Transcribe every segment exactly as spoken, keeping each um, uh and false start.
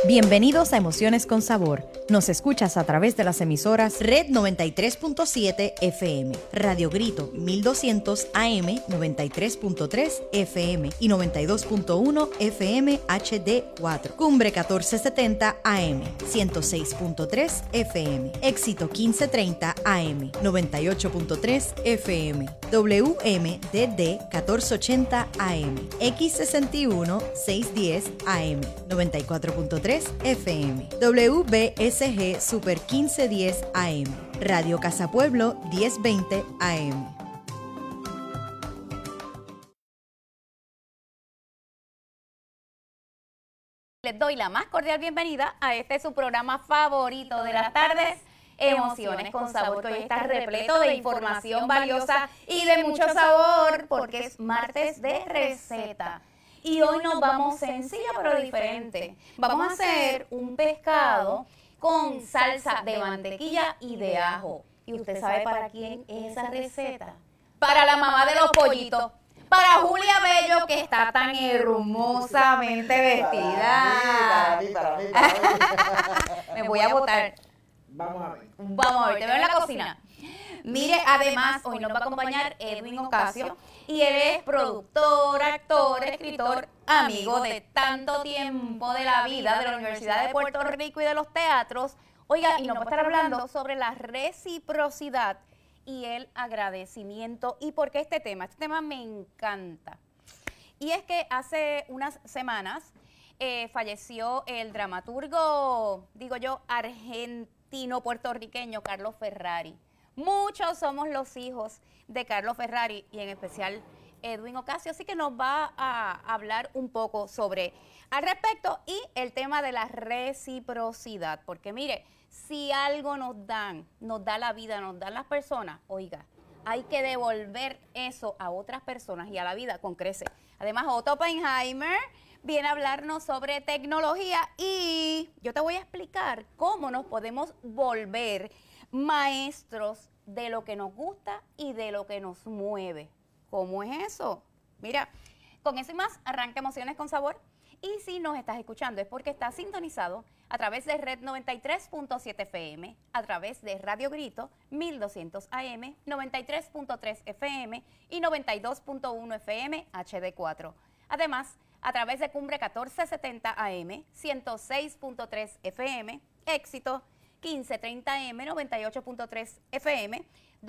Bienvenidos a Emociones con Sabor. Nos escuchas a través de las emisoras Red noventa y tres punto siete F M, Radio Grito mil doscientos A M noventa y tres punto tres F M y noventa y dos punto uno F M H D cuatro, Cumbre catorce setenta A M ciento seis punto tres F M, Éxito quince treinta A M noventa y ocho punto tres F M, W M D D catorce ochenta A M, X sesenta y uno seiscientos diez A M noventa y cuatro punto tres F M, W B S G Super quince diez A M, Radio Casa Pueblo diez veinte A M. Les doy la más cordial bienvenida a este su programa favorito de las tardes, Emociones con Sabor, que hoy está repleto de información valiosa y de mucho sabor, porque es martes de receta. Y hoy nos vamos sencilla pero diferente. Vamos a hacer un pescado con salsa de mantequilla y de ajo. ¿Y usted sabe para quién es esa receta? Para la mamá de los pollitos. Para Julia Bello, que está tan hermosamente vestida. Para mí, para mí, para mí. Para mí. Me voy a botar. Vamos a ver. Vamos a ver, te veo en la cocina. Mire, además, hoy nos va a acompañar Edwin Ocasio, y él es productor, actor, escritor, amigo de tanto tiempo de la vida de la Universidad de Puerto Rico y de los teatros. Oiga, y nos va a estar hablando sobre la reciprocidad y el agradecimiento. ¿Y por qué este tema? Este tema me encanta. Y es que hace unas semanas eh, falleció el dramaturgo, digo yo, argentino-puertorriqueño Carlos Ferrari. Muchos somos los hijos de Carlos Ferrari y en especial Edwin Ocasio, así que nos va a hablar un poco sobre al respecto y el tema de la reciprocidad, porque mire, si algo nos dan, nos da la vida, nos dan las personas, oiga, hay que devolver eso a otras personas y a la vida con creces. Además, Otto Oppenheimer viene a hablarnos sobre tecnología y yo te voy a explicar cómo nos podemos volver maestros de lo que nos gusta y de lo que nos mueve. ¿Cómo es eso? Mira, con eso y más, arranca Emociones con Sabor. Y si nos estás escuchando es porque estás sintonizado a través de Red noventa y tres punto siete F M, a través de Radio Grito mil doscientos A M, noventa y tres punto tres F M y noventa y dos punto uno F M H D cuatro. Además, a través de Cumbre catorce setenta A M, ciento seis punto tres F M, Éxito quince treinta M, noventa y ocho punto tres F M,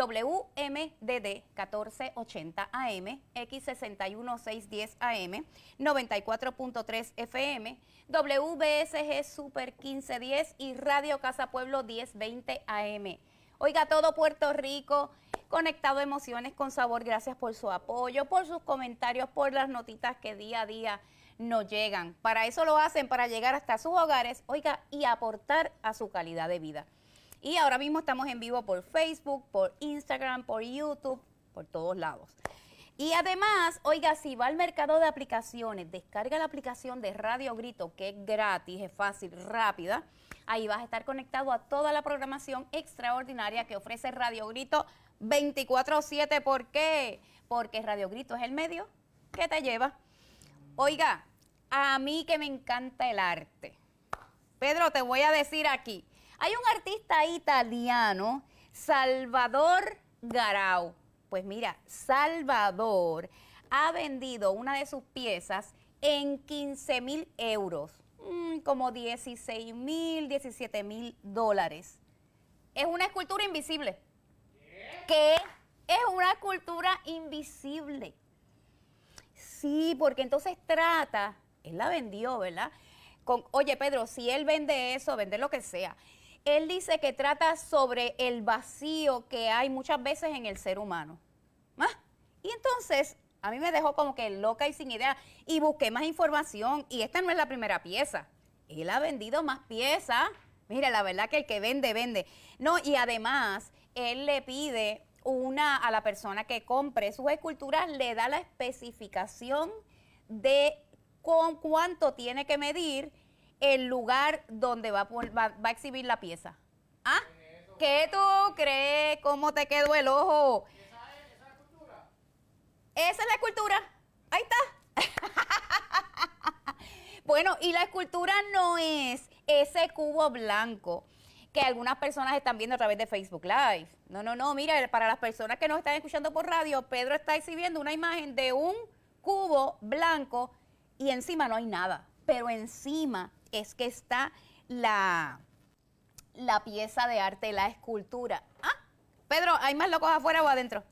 W M D D catorce ochenta A M, X sesenta y uno seiscientos diez A M, noventa y cuatro punto tres F M, W B S G Super quince diez y Radio Casa Pueblo diez veinte A M. Oiga, todo Puerto Rico conectado a Emociones con Sabor, gracias por su apoyo, por sus comentarios, por las notitas que día a día nos llegan. Para eso lo hacen, para llegar hasta sus hogares, oiga, y aportar a su calidad de vida. Y ahora mismo estamos en vivo por Facebook, por Instagram, por YouTube, por todos lados. Y además, oiga, si va al mercado de aplicaciones, descarga la aplicación de Radio Grito, que es gratis, es fácil, rápida. Ahí vas a estar conectado a toda la programación extraordinaria que ofrece Radio Grito veinticuatro siete. ¿Por qué? Porque Radio Grito es el medio que te lleva. Oiga, a mí que me encanta el arte. Pedro, te voy a decir aquí. Hay un artista italiano, Salvador Garau. Pues mira, Salvador ha vendido una de sus piezas en quince mil euros, mm, como dieciséis mil, diecisiete mil dólares. Es una escultura invisible. ¿Qué? Es una escultura invisible. Sí, porque entonces trata, él la vendió, ¿verdad? Con, oye, Pedro, si él vende eso, vende lo que sea. Él dice que trata sobre el vacío que hay muchas veces en el ser humano. ¿Ah? Y entonces, a mí me dejó como que loca y sin idea. Y busqué más información. Y esta no es la primera pieza. Él ha vendido más piezas. Mira, la verdad que el que vende, vende. No, y además, él le pide una a la persona que compre sus esculturas, le da la especificación de con cuánto tiene que medir el lugar donde va a, va, va a exhibir la pieza. ¿Ah? ¿Qué tú crees? ¿Cómo te quedó el ojo? ¿Esa es, esa es la escultura? Esa es la escultura. Ahí está. Bueno, y la escultura no es ese cubo blanco que algunas personas están viendo a través de Facebook Live. No, no, no, mira, para las personas que nos están escuchando por radio, Pedro está exhibiendo una imagen de un cubo blanco y encima no hay nada, pero encima es que está la, la pieza de arte, la escultura. Ah, Pedro, ¿hay más locos afuera o adentro?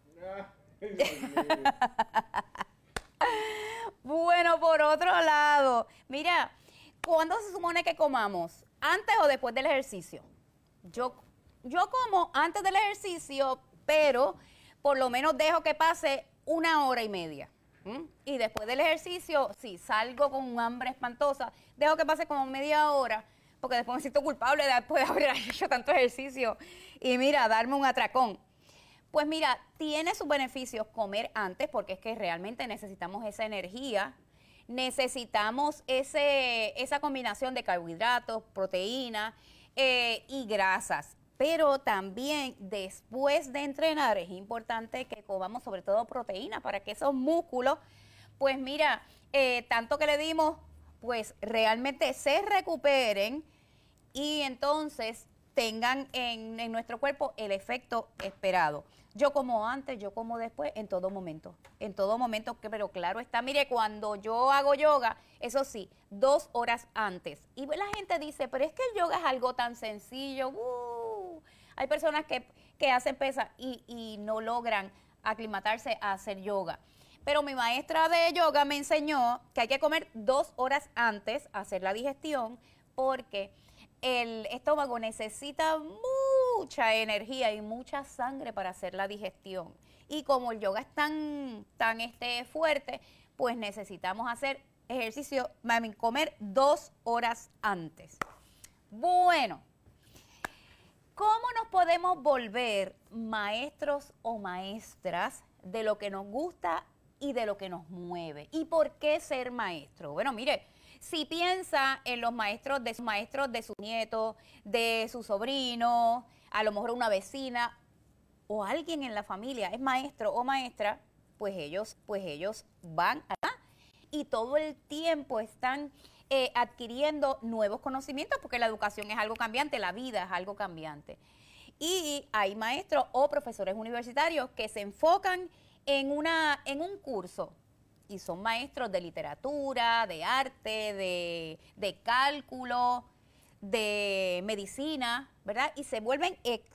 Bueno, por otro lado, mira, ¿cuándo se supone que comamos? ¿Antes o después del ejercicio? Yo, yo como antes del ejercicio, pero por lo menos dejo que pase una hora y media. ¿Mm? Y después del ejercicio, sí, salgo con un hambre espantosa, dejo que pase como media hora, porque después me siento culpable después de haber hecho tanto ejercicio y mira, darme un atracón. Pues mira, tiene sus beneficios comer antes, porque es que realmente necesitamos esa energía, necesitamos ese, esa combinación de carbohidratos, proteínas eh, y grasas. Pero también después de entrenar es importante que comamos sobre todo proteína para que esos músculos, pues mira, eh, tanto que le dimos, pues realmente se recuperen y entonces tengan en, en nuestro cuerpo el efecto esperado. Yo como antes, yo como después, en todo momento, en todo momento, que, pero claro está, mire, cuando yo hago yoga, eso sí, dos horas antes. Y la gente dice, pero es que el yoga es algo tan sencillo, uh, hay personas que, que hacen pesas y, y no logran aclimatarse a hacer yoga. Pero mi maestra de yoga me enseñó que hay que comer dos horas antes, hacer la digestión, porque el estómago necesita mucha energía y mucha sangre para hacer la digestión. Y como el yoga es tan, tan este, fuerte, pues necesitamos hacer ejercicio, mami, comer dos horas antes. Bueno, ¿cómo nos podemos volver maestros o maestras de lo que nos gusta y de lo que nos mueve? ¿Y por qué ser maestro? Bueno, mire, si piensa en los maestros de sus maestros, de sus nietos, de su sobrino, a lo mejor una vecina o alguien en la familia es maestro o maestra, pues ellos, pues ellos van acá y todo el tiempo están eh, adquiriendo nuevos conocimientos porque la educación es algo cambiante, la vida es algo cambiante. Y hay maestros o profesores universitarios que se enfocan en, una, en un curso. Y son maestros de literatura, de arte, de, de cálculo, de medicina, ¿verdad? Y se vuelven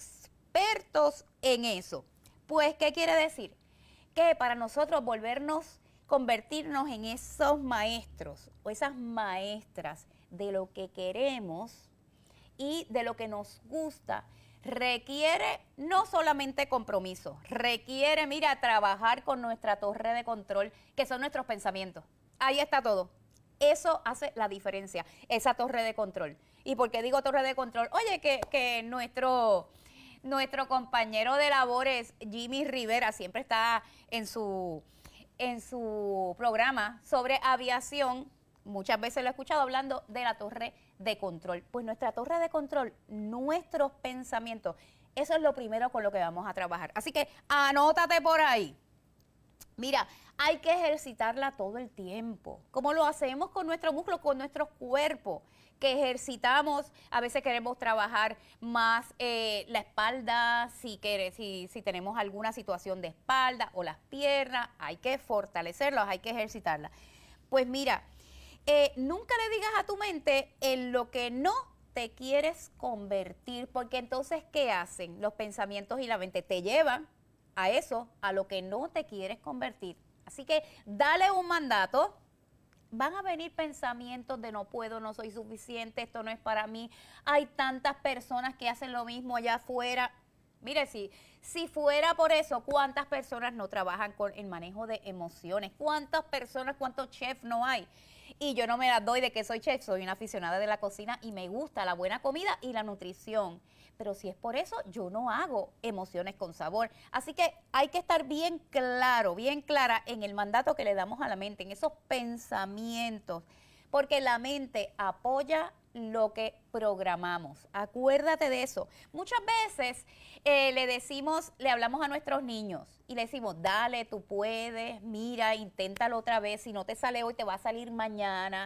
expertos en eso. Pues, ¿qué quiere decir? Que para nosotros volvernos, convertirnos en esos maestros o esas maestras de lo que queremos y de lo que nos gusta, requiere no solamente compromiso, requiere, mira, trabajar con nuestra torre de control, que son nuestros pensamientos. Ahí está todo. Eso hace la diferencia, esa torre de control. ¿Y por qué digo torre de control? Oye, que, que nuestro, nuestro compañero de labores, Jimmy Rivera, siempre está en su, en su programa sobre aviación. Muchas veces lo he escuchado hablando de la torre de control. Pues nuestra torre de control, nuestros pensamientos, eso es lo primero con lo que vamos a trabajar. Así que anótate por ahí. Mira, hay que ejercitarla todo el tiempo, como lo hacemos con nuestros músculos, con nuestros cuerpos, que ejercitamos. A veces queremos trabajar más eh, la espalda, si, quiere, si, si tenemos alguna situación de espalda o las piernas, hay que fortalecerlas, hay que ejercitarlas. Pues mira, Eh, nunca le digas a tu mente en lo que no te quieres convertir, porque entonces, ¿qué hacen? Los pensamientos y la mente te llevan a eso, a lo que no te quieres convertir. Así que dale un mandato. Van a venir pensamientos de no puedo, no soy suficiente, esto no es para mí. Hay tantas personas que hacen lo mismo allá afuera. Mire, si, si fuera por eso, ¿cuántas personas no trabajan con el manejo de emociones? ¿Cuántas personas, cuántos chefs no hay? Y yo no me las doy de que soy chef, soy una aficionada de la cocina y me gusta la buena comida y la nutrición. Pero si es por eso, yo no hago emociones con sabor. Así que hay que estar bien claro, bien clara en el mandato que le damos a la mente, en esos pensamientos, porque la mente apoya lo que programamos. Acuérdate de eso. Muchas veces eh, le decimos, le hablamos a nuestros niños y le decimos, dale, tú puedes, mira, inténtalo otra vez, si no te sale hoy te va a salir mañana.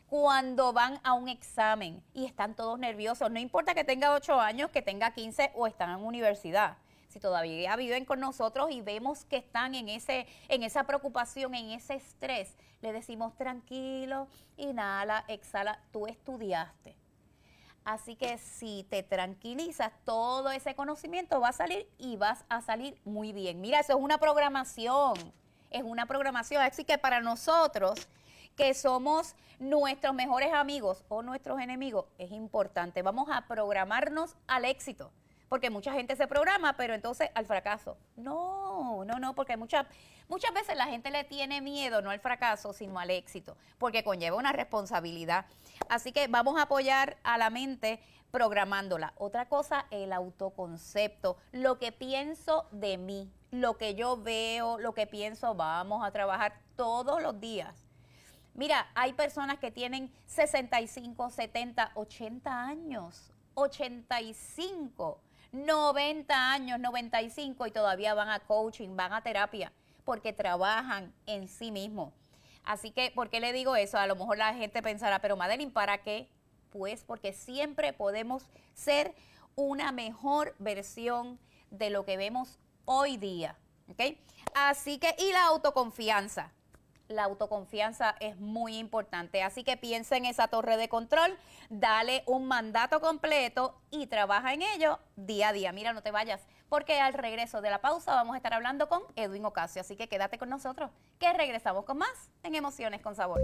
cuando van a un examen y están todos nerviosos. No importa que tenga ocho años, que tenga quince o están en universidad. Si todavía viven con nosotros y vemos que están en, ese, en esa preocupación, en ese estrés, le decimos tranquilo, inhala, exhala, tú estudiaste. Así que si te tranquilizas, todo ese conocimiento va a salir y vas a salir muy bien. Mira, eso es una programación, es una programación. Así que para nosotros, que somos nuestros mejores amigos o nuestros enemigos, es importante. Vamos a programarnos al éxito, porque mucha gente se programa, pero entonces al fracaso. No, no, no, porque muchas, muchas veces la gente le tiene miedo, no al fracaso, sino al éxito, porque conlleva una responsabilidad. Así que vamos a apoyar a la mente programándola. Otra cosa, el autoconcepto, lo que pienso de mí, lo que yo veo, lo que pienso, vamos a trabajar todos los días. Mira, hay personas que tienen sesenta y cinco, setenta, ochenta años, ochenta y cinco, noventa años, noventa y cinco y todavía van a coaching, van a terapia, porque trabajan en sí mismos. Así que, ¿por qué le digo eso? A lo mejor la gente pensará, pero Madeline, ¿para qué? Pues porque siempre podemos ser una mejor versión de lo que vemos hoy día, ¿ok? Así que, y la autoconfianza. La autoconfianza es muy importante, así que piensa en esa torre de control, dale un mandato completo y trabaja en ello día a día. Mira, no te vayas, porque al regreso de la pausa vamos a estar hablando con Edwin Ocasio, así que quédate con nosotros, que regresamos con más en Emociones con Sabor.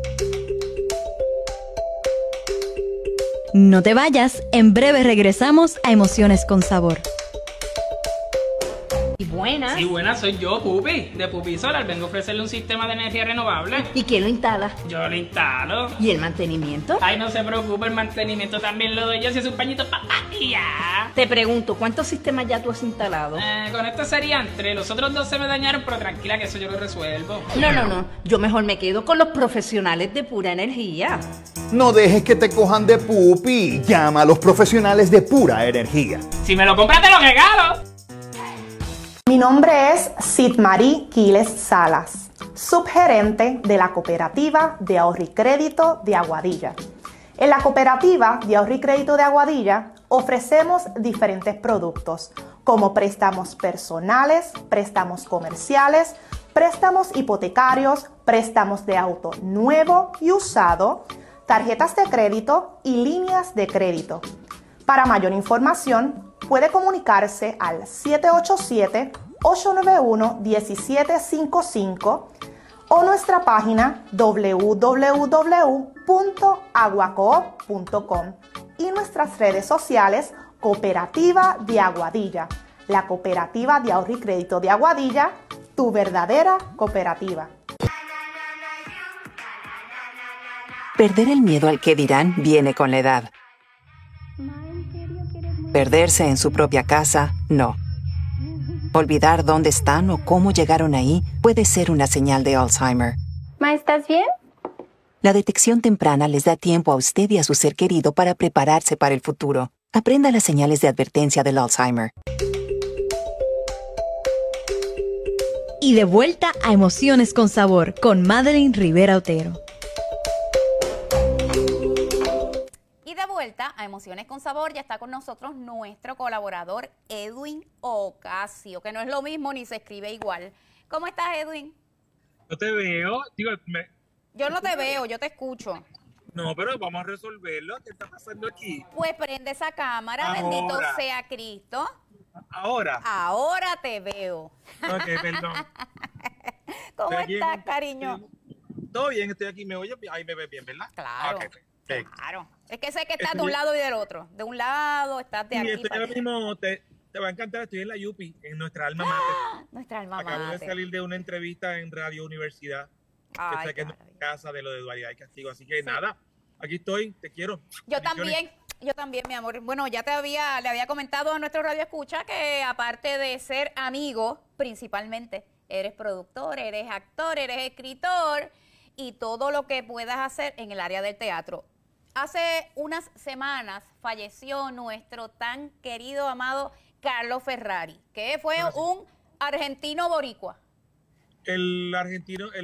No te vayas, en breve regresamos a Emociones con Sabor. Buenas. Sí, buenas, soy yo, Pupi, de Pupi Solar. Vengo a ofrecerle un sistema de energía renovable. ¿Y quién lo instala? Yo lo instalo. ¿Y el mantenimiento? Ay, no se preocupe, el mantenimiento también lo doy yo, si es un pañito pa' y ya. Te pregunto, ¿cuántos sistemas ya tú has instalado? Eh, con esto serían tres. Los otros dos se me dañaron, pero tranquila que eso yo lo resuelvo. No, no, no. Yo mejor me quedo con los profesionales de Pura Energía. No dejes que te cojan de pupi. Llama a los profesionales de Pura Energía. Si me lo compras, te lo regalo. Mi nombre es Sidmarí Quiles Salas, subgerente de la Cooperativa de Ahorro y Crédito de Aguadilla. En la Cooperativa de Ahorro y Crédito de Aguadilla ofrecemos diferentes productos como préstamos personales, préstamos comerciales, préstamos hipotecarios, préstamos de auto nuevo y usado, tarjetas de crédito y líneas de crédito. Para mayor información, puede comunicarse al siete ocho siete, ocho nueve uno, uno siete cinco cinco o nuestra página w w w punto aguacoop punto com y nuestras redes sociales Cooperativa de Aguadilla, la Cooperativa de Ahorro y Crédito de Aguadilla, tu verdadera cooperativa. Perder el miedo al que dirán viene con la edad. Perderse en su propia casa, no. Olvidar dónde están o cómo llegaron ahí puede ser una señal de Alzheimer. Ma, ¿estás bien? La detección temprana les da tiempo a usted y a su ser querido para prepararse para el futuro. Aprenda las señales de advertencia del Alzheimer. Y de vuelta a Emociones con Sabor, con Madeline Rivera Otero. Vuelta a Emociones con Sabor, ya está con nosotros nuestro colaborador Edwin Ocasio, que no es lo mismo ni se escribe igual. ¿Cómo estás, Edwin? Yo te veo, digo, me... Yo no te veo, yo te escucho. No, pero vamos a resolverlo. ¿Qué está pasando aquí? Pues prende esa cámara, Ahora. Bendito sea Cristo. Ahora. Ahora te veo. Ok, perdón. ¿Cómo Estoy estás, aquí, cariño? estoy- Todo bien, estoy aquí, me oyes, ahí me ves bien, ¿verdad? Claro. Ok, perfecto. Claro. Es que sé que estás de Estoy- un lado y del otro. De un lado estás de Sí, aquí estoy para ahora allá. mismo, te, te va a encantar, estoy en la Yupi, en nuestra alma mater. Nuestra alma Acabo de mater. salir de una entrevista en Radio Universidad, que Ay, sé que es qué nuestra casa de lo de dualidad y castigo, así que Sí. nada, aquí estoy, te quiero. Yo Bendiciones. también, yo también, mi amor. Bueno, ya te había, le había comentado a nuestro Radio Escucha que aparte de ser amigo, principalmente, eres productor, eres actor, eres escritor y todo lo que puedas hacer en el área del teatro. Hace unas semanas falleció nuestro tan querido, amado Carlos Ferrari, que fue Gracias. un argentino boricua. El argentino, el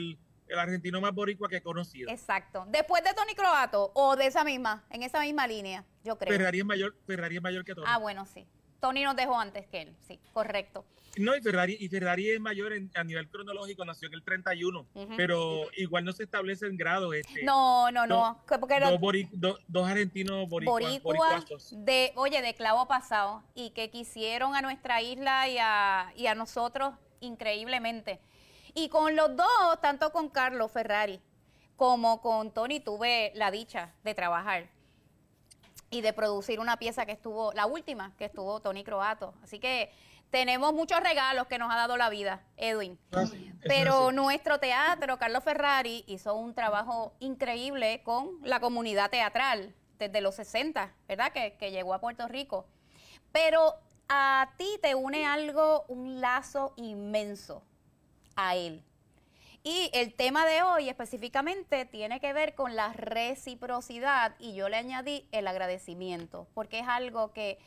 el argentino más boricua que he conocido. Exacto. Después de Tony Croato o de esa misma, en esa misma línea, yo creo. Ferrari es mayor, Ferrari es mayor que Tony. Ah, bueno, sí. Tony nos dejó antes que él, sí, correcto. No, y Ferrari, y Ferrari es mayor en, a nivel cronológico, nació en el treinta y uno, uh-huh. pero igual no se establece en grado. Este, no, no, no. Dos, porque dos, boric, do, dos argentinos boricua, boricua de, oye, de clavo pasado, y que quisieron a nuestra isla y a, y a nosotros increíblemente. Y con los dos, tanto con Carlos Ferrari como con Tony, tuve la dicha de trabajar y de producir una pieza que estuvo, la última que estuvo Tony Croato. Así que tenemos muchos regalos que nos ha dado la vida, Edwin. Ah, sí, Pero nuestro teatro, Carlos Ferrari, hizo un trabajo increíble con la comunidad teatral desde los sesenta, ¿verdad? Que, que llegó a Puerto Rico. Pero a ti te une algo, un lazo inmenso a él. Y el tema de hoy específicamente tiene que ver con la reciprocidad, y yo le añadí el agradecimiento, porque es algo que,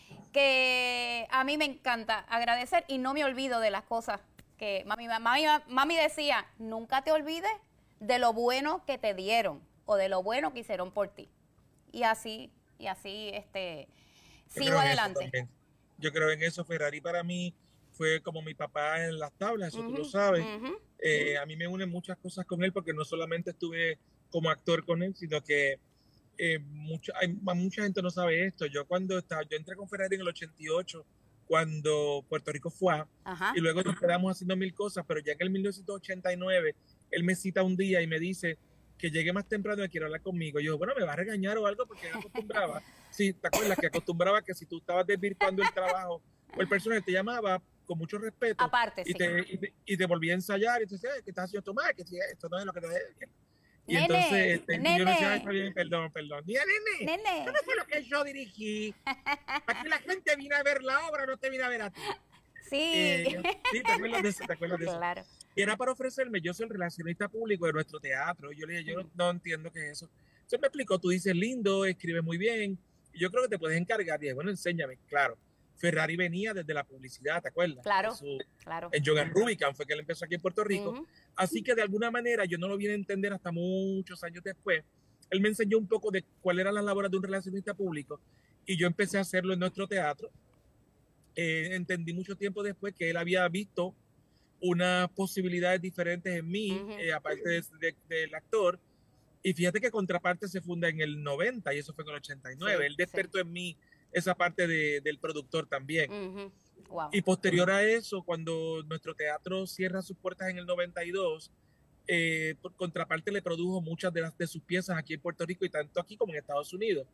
que a mí me encanta agradecer y no me olvido de las cosas que mami, mami, mami decía, nunca te olvides de lo bueno que te dieron o de lo bueno que hicieron por ti. Y así, y así este, sigo adelante. Yo creo en eso. Ferrari para mí fue como mi papá en las tablas, eso uh-huh, tú lo sabes. Uh-huh. Eh, a mí me unen muchas cosas con él, porque no solamente estuve como actor con él, sino que eh, mucha, hay, mucha gente no sabe esto. Yo cuando estaba, yo entré con Ferrari en el ochenta y ocho, cuando Puerto Rico fue, uh-huh. y luego nos quedamos haciendo mil cosas, pero ya en el mil novecientos ochenta y nueve, él me cita un día y me dice que llegue más temprano y quiere hablar conmigo. Yo, bueno, ¿me va a regañar o algo? Porque acostumbraba, sí, ¿te acuerdas? Que acostumbraba que si tú estabas desvirtuando el trabajo o el personal te llamaba con mucho respeto. Aparte, y, sí. te, y, te, y te volví a ensayar y te decía, ¿qué estás haciendo tú más? Que esto no es lo que te debe. Y nene, entonces este, nene. yo le decía, está bien, perdón, perdón. Mira, nene, nene, ¿qué no fue lo que yo dirigí? Aquí la gente vino a ver la obra, no te vino a ver a ti. Sí. Eh, sí, te acuerdas de eso, te acuerdas de eso. Claro. Y era para ofrecerme, yo soy el relacionista público de nuestro teatro. Y yo le dije, yo no, no entiendo qué es eso. Entonces me explicó, tú dices lindo, escribes muy bien, y yo creo que te puedes encargar. Y dije, bueno, enséñame, claro. Ferrari venía desde la publicidad, ¿te acuerdas? Claro, su, claro. En John and Rubicam fue que él empezó aquí en Puerto Rico. Uh-huh. Así que de alguna manera yo no lo vine a entender hasta muchos años después. Él me enseñó un poco de cuál eran las labores de un relacionista público, y yo empecé a hacerlo en nuestro teatro. Eh, entendí mucho tiempo después que él había visto unas posibilidades diferentes en mí, uh-huh. eh, aparte de, de, del actor. Y fíjate que Contraparte se funda en el noventa, y eso fue en el ochenta y nueve. Sí, él despertó sí. en mí esa parte de, del productor también. Uh-huh. Wow. Y posterior a eso, cuando nuestro teatro cierra sus puertas en el noventa y dos, eh, Contraparte le produjo muchas de, las, de sus piezas aquí en Puerto Rico, y tanto aquí como en Estados Unidos.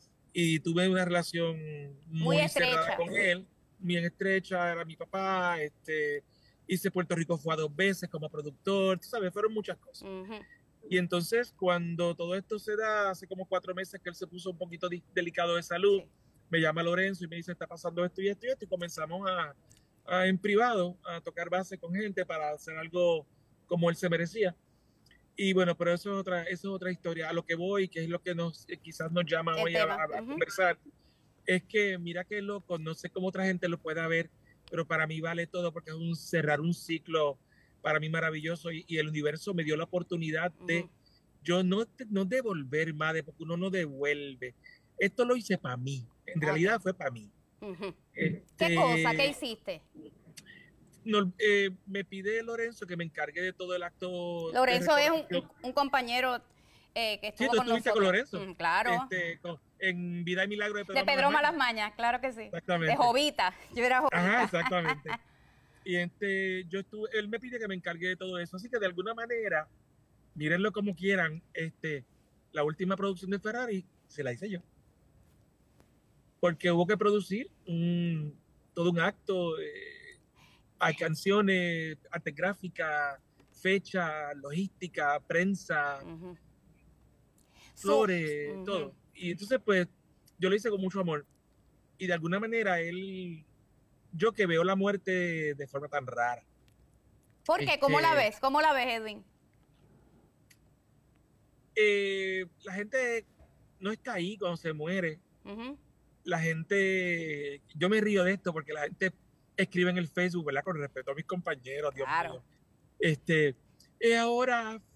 Y tuve una relación muy, muy cerrada con él, bien estrecha, era mi papá. Este, hice Puerto Rico Fue dos veces como productor, tú sabes, fueron muchas cosas. Uh-huh. Y entonces, cuando todo esto se da, hace como cuatro meses que él se puso un poquito di- delicado de salud, sí. me llama Lorenzo y me dice, está pasando esto y esto y esto, y comenzamos a, a en privado a tocar base con gente para hacer algo como él se merecía. Y bueno, pero eso es otra, eso es otra historia. A lo que voy, que es lo que nos quizás nos llama el hoy a, a, a uh-huh. conversar, es que mira qué loco, no sé cómo otra gente lo pueda ver, pero para mí vale todo, porque es un cerrar un ciclo para mí maravilloso, y, y el universo me dio la oportunidad de uh-huh. yo no, no devolver más, de porque uno no devuelve. Esto lo hice para mí, en okay. realidad fue para mí. Uh-huh. Este, ¿Qué cosa? ¿Qué hiciste? No, eh, me pide Lorenzo que me encargue de todo el acto. Lorenzo es un, un compañero eh, que estuvo sí, con nosotros. Con Lorenzo. Mm, claro. Este, con, en Vida y Milagro de Pedro, de Pedro Malas Mañas, claro que sí. Exactamente. De Jovita, yo era Jovita. Ajá, exactamente. Y este, yo estuve, él me pide que me encargue de todo eso, así que de alguna manera, mírenlo como quieran, este, la última producción de Ferrari se la hice yo. Porque hubo que producir un, todo un acto, eh, hay canciones, arte gráfica, fecha, logística, prensa, uh-huh. flores, uh-huh. todo. Y entonces, pues, yo lo hice con mucho amor. Y de alguna manera, él, yo que veo la muerte de forma tan rara. ¿Por qué? Este, ¿Cómo la ves? ¿Cómo la ves, Edwin? Eh, la gente no está ahí cuando se muere. Uh-huh. La gente, yo me río de esto porque la gente escribe en el Facebook, ¿verdad? Con respeto a mis compañeros, Dios claro. mío. Este, y ahora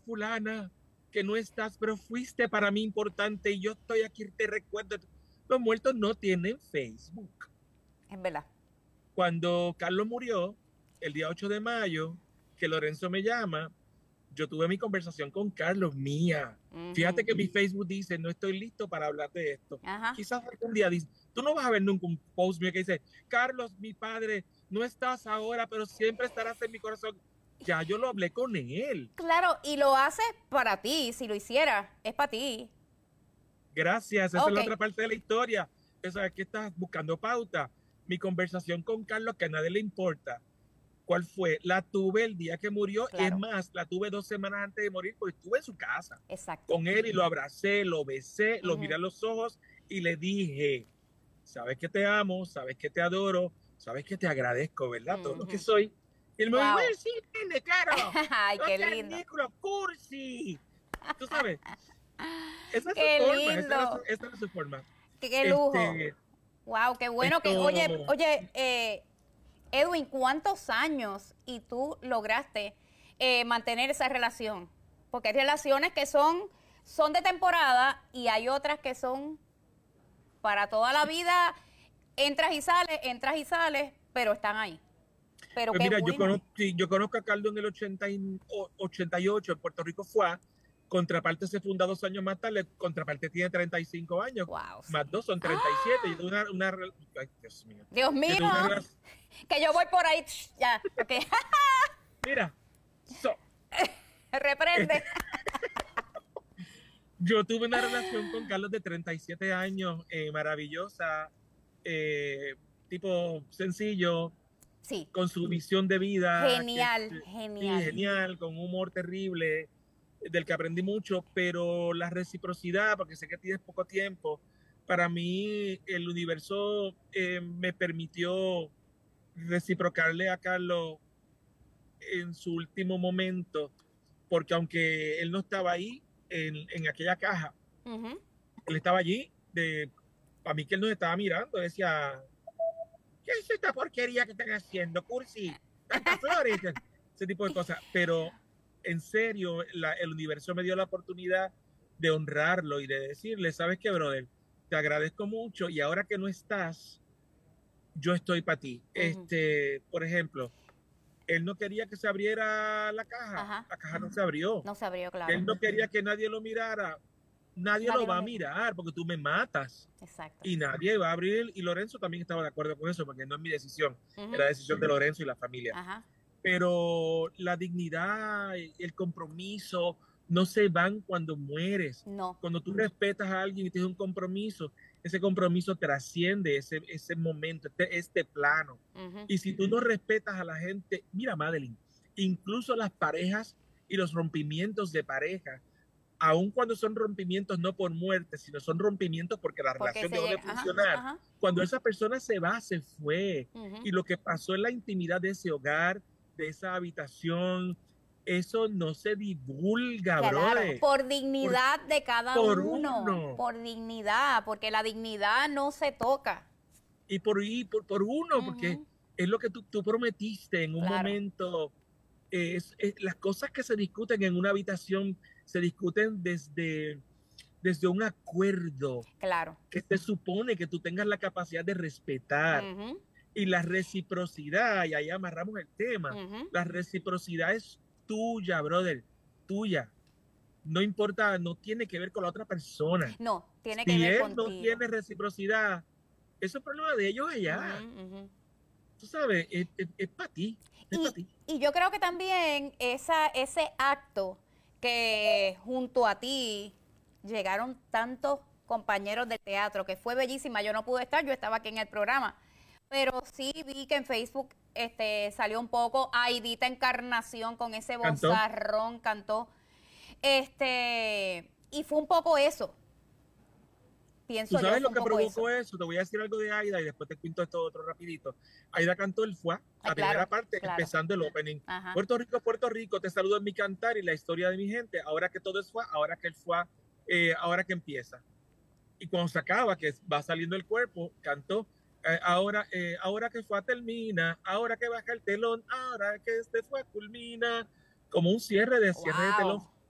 fulana, que no estás, pero fuiste para mí importante y yo estoy aquí, te recuerdo. Los muertos no tienen Facebook. Es verdad. Cuando Carlos murió, el día ocho de mayo, que Lorenzo me llama, yo tuve mi conversación con Carlos, mía. Uh-huh. Fíjate que mi Facebook dice, no estoy listo para hablar de esto. Uh-huh. Quizás algún día dice, tú no vas a ver nunca un post mío que dice, Carlos, mi padre, no estás ahora, pero siempre estarás en mi corazón. Ya yo lo hablé con él. Claro, y lo hace para ti, si lo hiciera, es para ti. Gracias, esa okay. es la otra parte de la historia. O sea, que estás buscando pauta. Mi conversación con Carlos, que a nadie le importa, ¿cuál fue? La tuve el día que murió. Claro. Es más, la tuve dos semanas antes de morir porque estuve en su casa. Exacto. Con él y lo abracé, lo besé, uh-huh. lo miré a los ojos y le dije, sabes que te amo, sabes que te adoro, sabes que te agradezco, ¿verdad? Uh-huh. Todo lo que soy. Y él me dijo, wow. sí, tiene, claro. Ay, no qué seas lindo. ridículo, cursi. Tú sabes. Esa es qué su lindo. forma, esa es, esa es su forma. Qué, qué lujo. Este, wow, qué bueno esto... que, oye, oye, eh, Edwin, ¿cuántos años y tú lograste eh, mantener esa relación? Porque hay relaciones que son, son de temporada y hay otras que son para toda la vida. Entras y sales, entras y sales, pero están ahí. Pero pues qué mira, bueno. yo conozco, sí, yo conozco a Carlos en el ochenta y, ochenta y ocho, en Puerto Rico fue a, Contraparte se funda dos años más tarde, Contraparte tiene treinta y cinco años, wow, sí. más dos son treinta y siete. ¡Ah! Y una, una, ay, Dios mío. Dios mío, una, que yo voy por ahí, ya, okay. Mira, so, reprende. Yo tuve una relación con Carlos de treinta y siete años, eh, maravillosa, eh, tipo sencillo, sí. con su visión de vida. Genial, que, genial. Sí, genial, con un humor terrible, del que aprendí mucho, pero la reciprocidad, porque sé que tienes poco tiempo, para mí el universo eh, me permitió reciprocarle a Carlos en su último momento, porque aunque él no estaba ahí en, en aquella caja, uh-huh. él estaba allí, de, para mí que él nos estaba mirando, decía, ¿qué es esta porquería que están haciendo, cursi? Tantas flores, ese tipo de cosas, pero en serio, la, el universo me dio la oportunidad de honrarlo y de decirle, ¿sabes qué, brother? Te agradezco mucho y ahora que no estás, yo estoy para ti. Uh-huh. Este, por ejemplo, él no quería que se abriera la caja, Ajá. la caja no se abrió. No se abrió, claro. Él no quería que nadie lo mirara, nadie, nadie lo va a mirar porque tú me matas. Exacto. Y nadie va a abrir, y Lorenzo también estaba de acuerdo con eso, porque no es mi decisión, uh-huh. era decisión de Lorenzo y la familia. Ajá. Pero la dignidad, el compromiso, no se van cuando mueres. No. Cuando tú respetas a alguien y tienes un compromiso, ese compromiso trasciende ese, ese momento, este, este plano. Uh-huh. Y si tú no respetas a la gente, mira, Madeline, incluso las parejas y los rompimientos de pareja, aun cuando son rompimientos no por muerte, sino son rompimientos porque la porque relación dejó de funcionar. Ajá, ajá. Cuando esa persona se va, se fue. Uh-huh. Y lo que pasó en la intimidad de ese hogar, de esa habitación, eso no se divulga, claro, brother. Por dignidad por, de cada por uno, uno. Por dignidad, porque la dignidad no se toca. Y por, y por, por uno, uh-huh. porque es lo que tú, tú prometiste en un claro. momento. Es, es, las cosas que se discuten en una habitación se discuten desde, desde un acuerdo. Claro. Que se supone que tú tengas la capacidad de respetar. Uh-huh. Y la reciprocidad, y ahí amarramos el tema, uh-huh. la reciprocidad es tuya, brother, tuya. No importa, no tiene que ver con la otra persona. No, tiene si que ver él contigo. no tiene reciprocidad, eso es problema de ellos allá. Uh-huh, uh-huh. Tú sabes, es, es, es para ti, es para ti. Y yo creo que también esa, ese acto que junto a ti llegaron tantos compañeros de teatro, que fue bellísima, yo no pude estar, yo estaba aquí en el programa, pero sí vi que en Facebook este, salió un poco Aidita Encarnación con ese vozarrón, cantó. Este, y fue un poco eso. Pienso ¿Tú sabes yo, lo que provocó eso. eso? Te voy a decir algo de Aida y después te cuento esto otro rapidito. Aida cantó el Fuá, la Ay, primera claro, parte, claro. empezando el opening. Ajá. Puerto Rico, Puerto Rico, te saludo en mi cantar y la historia de mi gente. Ahora que todo es Fuá, ahora que el Fuá, eh, ahora que empieza. Y cuando se acaba, que va saliendo el cuerpo, cantó. Eh, ahora, eh, ahora que fue termina, ahora que baja el telón, ahora que este fue culmina, como un cierre de cierre wow. de telón.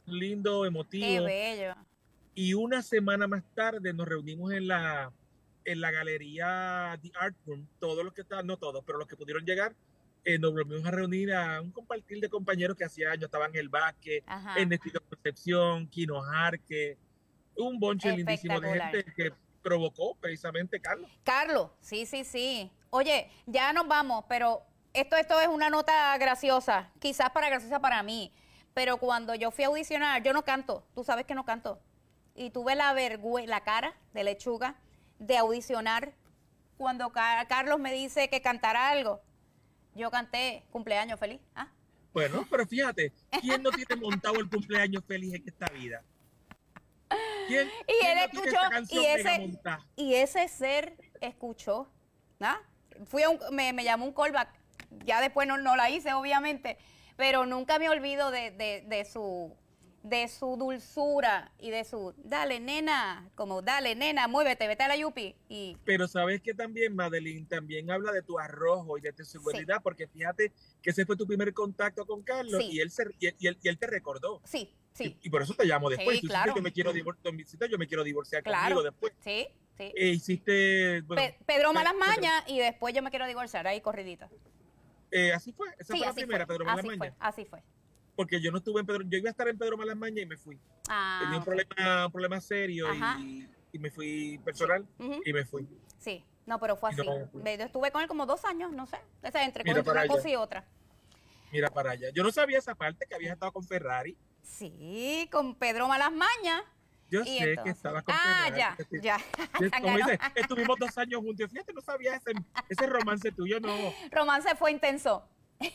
lindo, emotivo. Qué bello. Y una semana más tarde nos reunimos en la, en la galería The Art Room, todos los que estaban, no todos, pero los que pudieron llegar, eh, nos volvimos a reunir a un compartir de compañeros que hacía años estaban en el Vázquez, en Estilo Concepción, Quino Jarque, un bonche lindísimo de gente que provocó precisamente Carlos. Carlos, sí, sí, sí. Oye, ya nos vamos, pero esto, esto es una nota graciosa, quizás para graciosa para mí, pero cuando yo fui a audicionar, yo no canto, tú sabes que no canto, y tuve la vergüenza, la cara de lechuga de audicionar cuando Car Carlos me dice que cantara algo. Yo canté Cumpleaños Feliz. ¿Ah? Bueno, pero fíjate, ¿quién no tiene montado el cumpleaños feliz en esta vida? ¿Quién, y ¿quién él no escuchó, tiene esa canción y ese, montada? y ese ser escuchó. ¿Ah? Fui a un, me, me llamó un callback, ya después no, no la hice, obviamente, pero nunca me olvido de, de, de su... de su dulzura y de su, dale, nena, como, dale, nena, muévete, vete a la Yupi. Y... Pero sabes que también, Madeline, también habla de tu arrojo y de tu seguridad, sí. Porque fíjate que ese fue tu primer contacto con Carlos, sí. y, él se, y, él, y, él, y él te recordó. Sí, sí. Y, y por eso te llamo después. Sí, Tú claro. Yo me quiero divorciar, yo me quiero divorciar claro. conmigo después. Sí, sí. E hiciste... Bueno, Pe Pedro Malas Mañas y después yo me quiero divorciar, ahí corridita. Eh, así fue, esa sí, fue la primera, fue. Pedro Malas así Mañas. Fue, así fue. Porque yo no estuve en Pedro, yo iba a estar en Pedro Malas Mañas y me fui. Ah, Tenía un okay. problema, un problema serio y, y me fui personal sí. uh-huh. y me fui. Sí, no, pero fue así. No, yo estuve con él como dos años, no sé, o sea, entre Mira una cosa y otra. Mira para allá. Yo no sabía esa parte, que habías estado con Ferrari. Sí, con Pedro Malas Mañas. Yo sé entonces, que estabas con ah, Ferrari. Ah, ya, ya. Como dices, estuvimos dos años juntos. Fíjate, no sabía ese, ese romance tuyo, no. Romance fue intenso.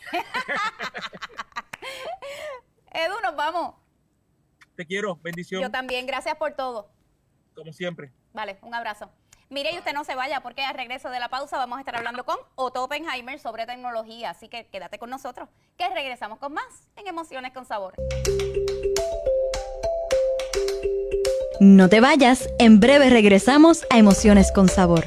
Edu, nos vamos. Te quiero, bendición. Yo también, gracias por todo. Como siempre. Vale, un abrazo. Mire, y usted no se vaya porque al regreso de la pausa vamos a estar hablando con Otto Oppenheimer sobre tecnología, así que quédate con nosotros, que regresamos con más en Emociones con Sabor. No te vayas, en breve regresamos a Emociones con Sabor.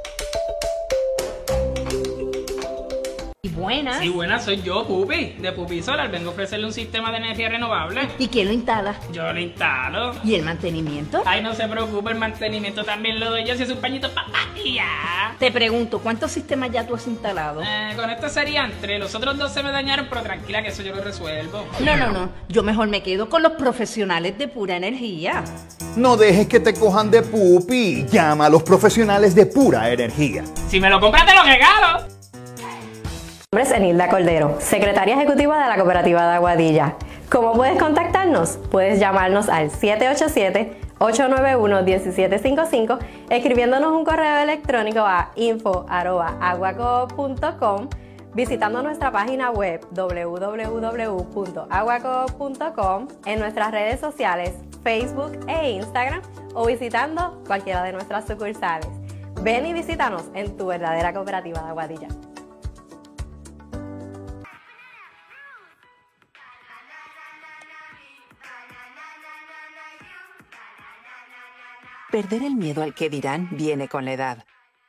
Buenas. Sí, buenas, soy yo, Pupi, de Pupi Solar. Vengo a ofrecerle un sistema de energía renovable. ¿Y quién lo instala? Yo lo instalo. ¿Y el mantenimiento? Ay, no se preocupe, el mantenimiento también lo doy yo, si es un pañito pa' y ya. Te pregunto, ¿cuántos sistemas ya tú has instalado? Eh, con esto serían tres, los otros dos se me dañaron, pero tranquila que eso yo lo resuelvo. No, no, no, yo mejor me quedo con los profesionales de Pura Energía. No dejes que te cojan de pupi, llama a los profesionales de Pura Energía. Si me lo compras te lo regalo. Mi nombre es Enilda Cordero, secretaria ejecutiva de la Cooperativa de Aguadilla. ¿Cómo puedes contactarnos? Puedes llamarnos al siete ocho siete, ocho nueve uno, uno siete cinco cinco, escribiéndonos un correo electrónico a info arroba aguacoop punto com, visitando nuestra página web doble u doble u doble u punto aguacoop punto com, en nuestras redes sociales Facebook e Instagram o visitando cualquiera de nuestras sucursales. Ven y visítanos en tu verdadera Cooperativa de Aguadilla. Perder el miedo al que dirán viene con la edad.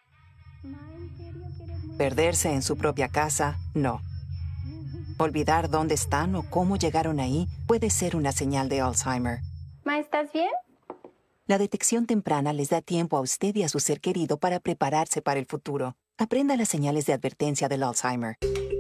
Perderse en su propia casa, no. Olvidar dónde están o cómo llegaron ahí puede ser una señal de Alzheimer. ¿Ma, estás bien? La detección temprana les da tiempo a usted y a su ser querido para prepararse para el futuro. Aprenda las señales de advertencia del Alzheimer.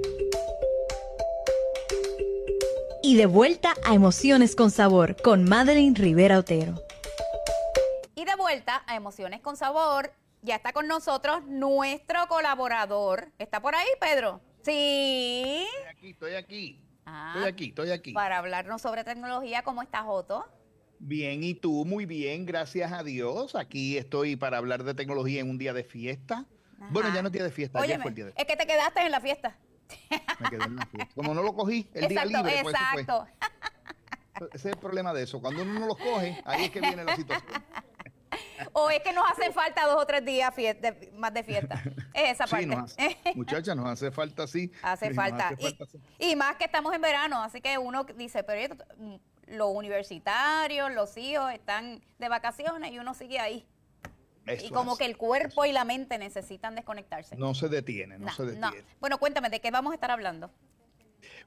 Y de vuelta a Emociones con Sabor con Madeline Rivera Otero. Y de vuelta a Emociones con Sabor, ya está con nosotros nuestro colaborador. ¿Está por ahí, Pedro? Sí. Estoy aquí, estoy aquí. Ah, estoy aquí, estoy aquí. Para hablarnos sobre tecnología. ¿Cómo estás, Otto? Bien, ¿y tú? Muy bien, gracias a Dios. Aquí estoy para hablar de tecnología en un día de fiesta. Ajá. Bueno, ya no es día de fiesta, Óyeme, ayer fue el día de fiesta. Es que te quedaste en la fiesta. Me quedé en la fiesta. Como no lo cogí el exacto, día libre, pues exacto. Fue. Ese es el problema de eso. Cuando uno no los coge, ahí es que viene la situación. O es que nos hacen falta dos o tres días fiesta, más de fiesta. Es esa parte. Sí, nos hace, muchachas, nos hace falta, sí. Hace sí, falta. Hace falta y, sí. y más que estamos en verano, así que uno dice, pero los universitarios, los hijos están de vacaciones y uno sigue ahí. Eso y como hace, que el cuerpo y la mente necesitan desconectarse. No se detiene, no, no se detiene. No. Bueno, cuéntame, ¿de qué vamos a estar hablando?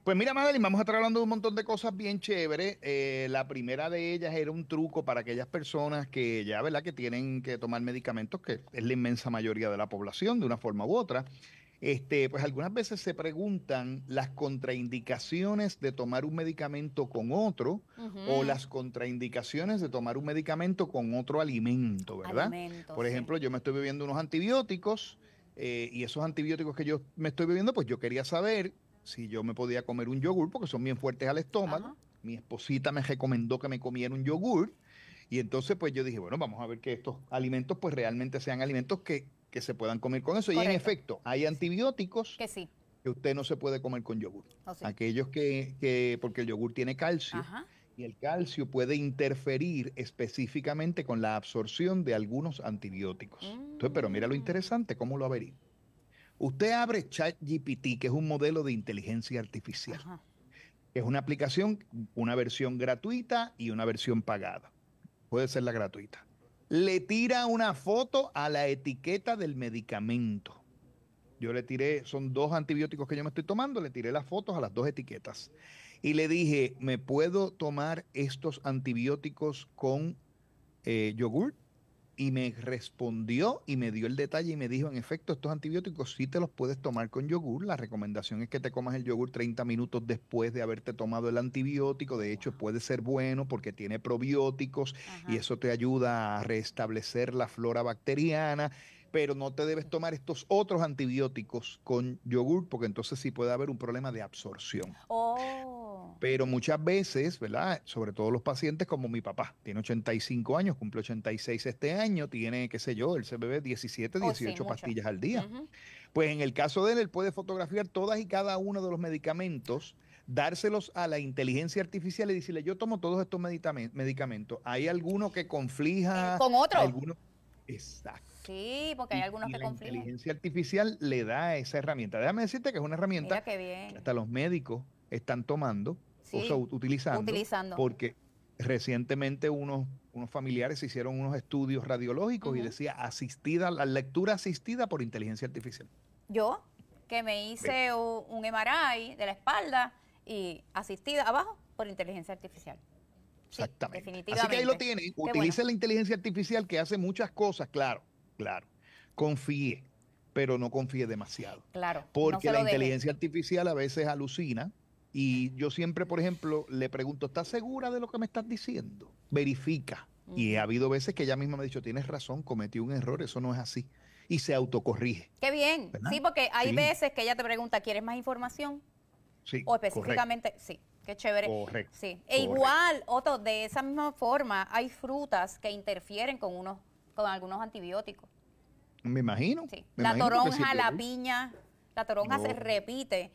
Pues mira, Madeline, vamos a estar hablando de un montón de cosas bien chéveres. Eh, la primera de ellas era un truco para aquellas personas que ya, ¿verdad?, que tienen que tomar medicamentos, que es la inmensa mayoría de la población, de una forma u otra. Este, pues algunas veces se preguntan las contraindicaciones de tomar un medicamento con otro Ujú. o las contraindicaciones de tomar un medicamento con otro alimento, ¿verdad? Alimento, Por sí. ejemplo, yo me estoy bebiendo unos antibióticos eh, y esos antibióticos que yo me estoy bebiendo, pues yo quería saber si yo me podía comer un yogur porque son bien fuertes al estómago. Ajá. Mi esposita me recomendó que me comiera un yogur y entonces pues yo dije, bueno, vamos a ver que estos alimentos pues realmente sean alimentos que, que se puedan comer con eso. Y en Correcto. efecto, hay antibióticos Que sí. que usted no se puede comer con yogur. ¿O sí? Aquellos que, que, porque el yogur tiene calcio Ajá. y el calcio puede interferir específicamente con la absorción de algunos antibióticos. Entonces, pero mira lo interesante, ¿cómo lo averigua? Usted abre ChatGPT, que es un modelo de inteligencia artificial. Ajá. Es una aplicación, una versión gratuita y una versión pagada. Puede ser la gratuita. Le tira una foto a la etiqueta del medicamento. Yo le tiré, son dos antibióticos que yo me estoy tomando, le tiré las fotos a las dos etiquetas. Y le dije, ¿me puedo tomar estos antibióticos con eh, yogur? Y me respondió y me dio el detalle y me dijo, en efecto, estos antibióticos sí te los puedes tomar con yogur. La recomendación es que te comas el yogur treinta minutos después de haberte tomado el antibiótico. De hecho, puede ser bueno porque tiene probióticos Ajá. y eso te ayuda a restablecer la flora bacteriana. Pero no te debes tomar estos otros antibióticos con yogur porque entonces sí puede haber un problema de absorción. Oh. Pero muchas veces, ¿verdad? Sobre todo los pacientes como mi papá, tiene ochenta y cinco años, cumple ochenta y seis este año, tiene, qué sé yo, él se bebe diecisiete, Oh, sí, dieciocho mucho. pastillas al día. Ujú. Pues en el caso de él, él puede fotografiar todas y cada uno de los medicamentos, dárselos a la inteligencia artificial y decirle, yo tomo todos estos medicame- medicamentos. ¿Hay alguno que conflija? Eh, ¿con otro? ¿Alguno? Exacto. Sí, porque hay Y, algunos y que la confligen. inteligencia artificial le da esa herramienta. Déjame decirte que es una herramienta Mira qué que bien. hasta los médicos están tomando, Sí, o sea, ut- utilizando, utilizando. porque recientemente unos, unos familiares hicieron unos estudios radiológicos y Ujú. decía asistida, la lectura asistida por inteligencia artificial. Yo, que me hice u- un M R I de la espalda y asistida abajo por inteligencia artificial. Sí, Exactamente. definitivamente. Así que ahí lo tiene. Qué Utilice bueno. la inteligencia artificial que hace muchas cosas, claro, claro. Confíe, pero no confíe demasiado. Claro, no Porque se la lo deje. inteligencia artificial a veces alucina y yo siempre, por ejemplo, le pregunto, ¿estás segura de lo que me estás diciendo? Verifica. Y Ujú. ha habido veces que ella misma me ha dicho, tienes razón, cometí un error, eso no es así. Y se autocorrige. Qué bien. ¿Verdad? Sí, porque hay Sí. veces que ella te pregunta, ¿quieres más información? Sí, O específicamente, sí, qué chévere. Correcto, Sí. E correcto. igual, Otto, de esa misma forma, hay frutas que interfieren con unos, con algunos antibióticos. Me imagino. Sí. me La imagino porque toronja, si- la piña, la toronja se No. repite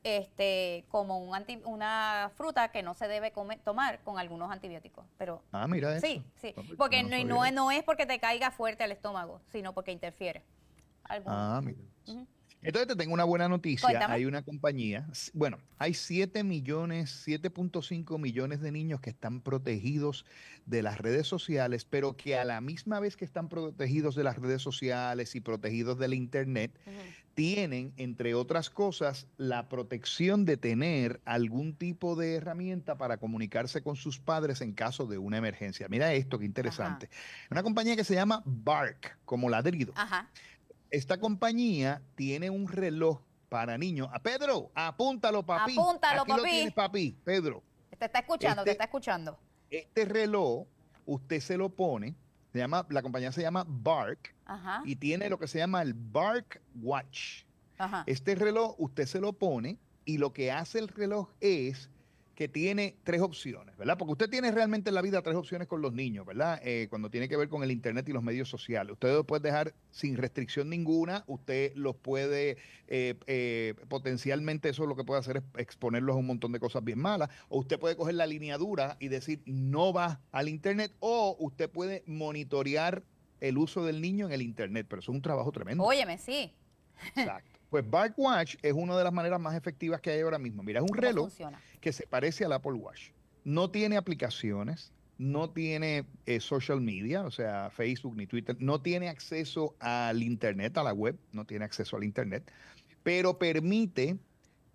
este, como un anti- una fruta que no se debe comer- tomar con algunos antibióticos. Pero Ah, mira eso. sí, sí, No, pues, porque no no, sabía no, eso. no es porque te caiga fuerte al estómago, sino porque interfiere. Algunos. Ah, mira. Ujú. Entonces te tengo una buena noticia. Cuéntame. Hay una compañía, s- bueno, hay siete millones, siete punto cinco millones de niños que están protegidos de las redes sociales, pero que a la misma vez que están protegidos de las redes sociales y protegidos del Internet, Ujú. tienen, entre otras cosas, la protección de tener algún tipo de herramienta para comunicarse con sus padres en caso de una emergencia. Mira esto, qué interesante. Una compañía que se llama Bark, como ladrido. Ajá. Esta compañía tiene un reloj para niños. A Pedro, apúntalo, papi. Apúntalo, Aquí lo papi. tienes, papi. Pedro, Te está escuchando, Este- te está escuchando. este reloj, usted se lo pone, se llama, la compañía se llama Bark Ajá. y tiene lo que se llama el Bark Watch. Ajá. Este reloj, usted se lo pone y lo que hace el reloj es que tiene tres opciones, ¿verdad? Porque usted tiene realmente en la vida tres opciones con los niños, ¿verdad? Eh, cuando tiene que ver con el Internet y los medios sociales. Usted los puede dejar sin restricción ninguna, usted los puede, eh, eh, potencialmente eso lo que puede hacer es exponerlos a un montón de cosas bien malas, o usted puede coger la lineadura y decir no va al Internet, o usted puede monitorear el uso del niño en el Internet, pero eso es un trabajo tremendo. Óyeme, sí. Exacto. Pues Bark Watch es una de las maneras más efectivas que hay ahora mismo. Mira, es un ¿Cómo reloj funciona? que se parece al Apple Watch. No tiene aplicaciones, no tiene eh, social media, o sea, Facebook ni Twitter, no tiene acceso al Internet, a la web, no tiene acceso al Internet, pero permite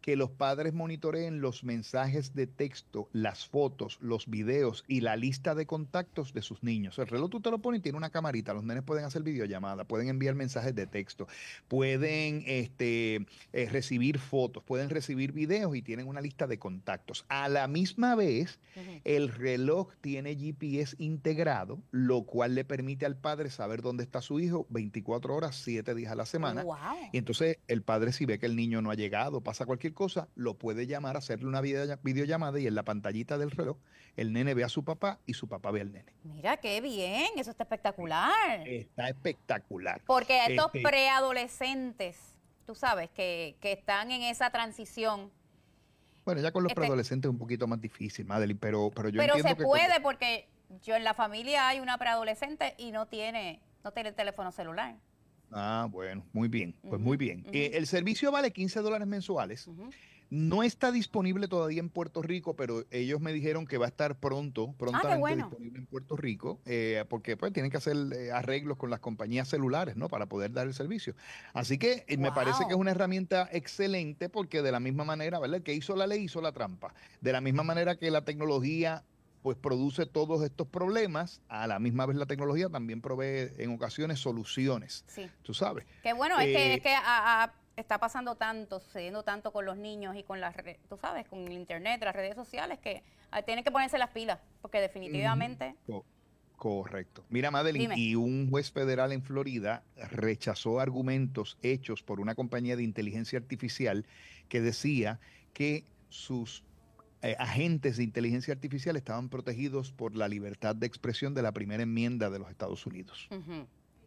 que los padres monitoreen los mensajes de texto, las fotos, los videos y la lista de contactos de sus niños. El reloj tú te lo pones y tiene una camarita. Los nenes pueden hacer videollamadas, pueden enviar mensajes de texto, pueden este, eh, recibir fotos, pueden recibir videos y tienen una lista de contactos. A la misma vez, uh-huh. el reloj tiene G P S integrado, lo cual le permite al padre saber dónde está su hijo veinticuatro horas, siete días a la semana. Wow. Y entonces el padre, si ve que el niño no ha llegado, pasa cualquier cosa, lo puede llamar, hacerle una video, videollamada y en la pantallita del reloj el nene ve a su papá y su papá ve al nene. Mira, qué bien, eso está espectacular. Está espectacular. Porque estos este, preadolescentes, tú sabes, que, que están en esa transición. Bueno, ya con los este, preadolescentes es un poquito más difícil, Madeline, pero, pero yo pero entiendo se que puede cuando... porque yo en la familia hay una preadolescente y no tiene, no tiene el teléfono celular. Ah, bueno, muy bien, pues Uh-huh, muy bien. uh-huh. Eh, el servicio vale quince dólares mensuales. Uh-huh. No está disponible todavía en Puerto Rico, pero ellos me dijeron que va a estar pronto, prontamente ah, bueno. disponible en Puerto Rico, eh, porque pues tienen que hacer eh, arreglos con las compañías celulares, ¿no? Para poder dar el servicio. Así que eh, Wow. me parece que es una herramienta excelente porque de la misma manera, ¿verdad? El que hizo la ley hizo la trampa. De la misma manera que la tecnología pues produce todos estos problemas, a la misma vez la tecnología también provee en ocasiones soluciones. Sí. Tú sabes. Qué bueno, eh, es que, es que a, a, está pasando tanto, sucediendo tanto con los niños y con las redes, tú sabes, con el internet, las redes sociales, que a, tienen que ponerse las pilas, porque definitivamente... Co correcto. Mira, Madeline, Dime. Y un juez federal en Florida rechazó argumentos hechos por una compañía de inteligencia artificial que decía que sus Eh, agentes de inteligencia artificial estaban protegidos por la libertad de expresión de la primera enmienda de los Estados Unidos. Uh-huh.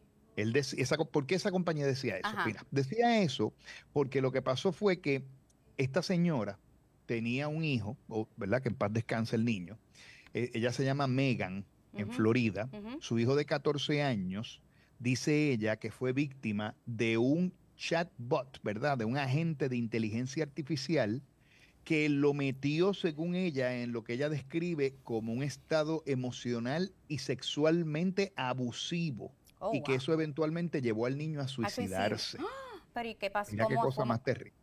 Él decía, esa, ¿por qué esa compañía decía eso? Ajá. Mira, decía eso porque lo que pasó fue que esta señora tenía un hijo, o, ¿verdad? Que en paz descanse el niño. Eh, ella se llama Megan, uh-huh. en Florida. Uh-huh. Su hijo de catorce años, dice ella que fue víctima de un chatbot, ¿verdad? De un agente de inteligencia artificial que lo metió, según ella, en lo que ella describe como un estado emocional y sexualmente abusivo. Oh, y wow. que eso eventualmente llevó al niño a suicidarse. ¡Ah! Pero ¿y qué pasó? Mira qué cosa cómo? más terrible.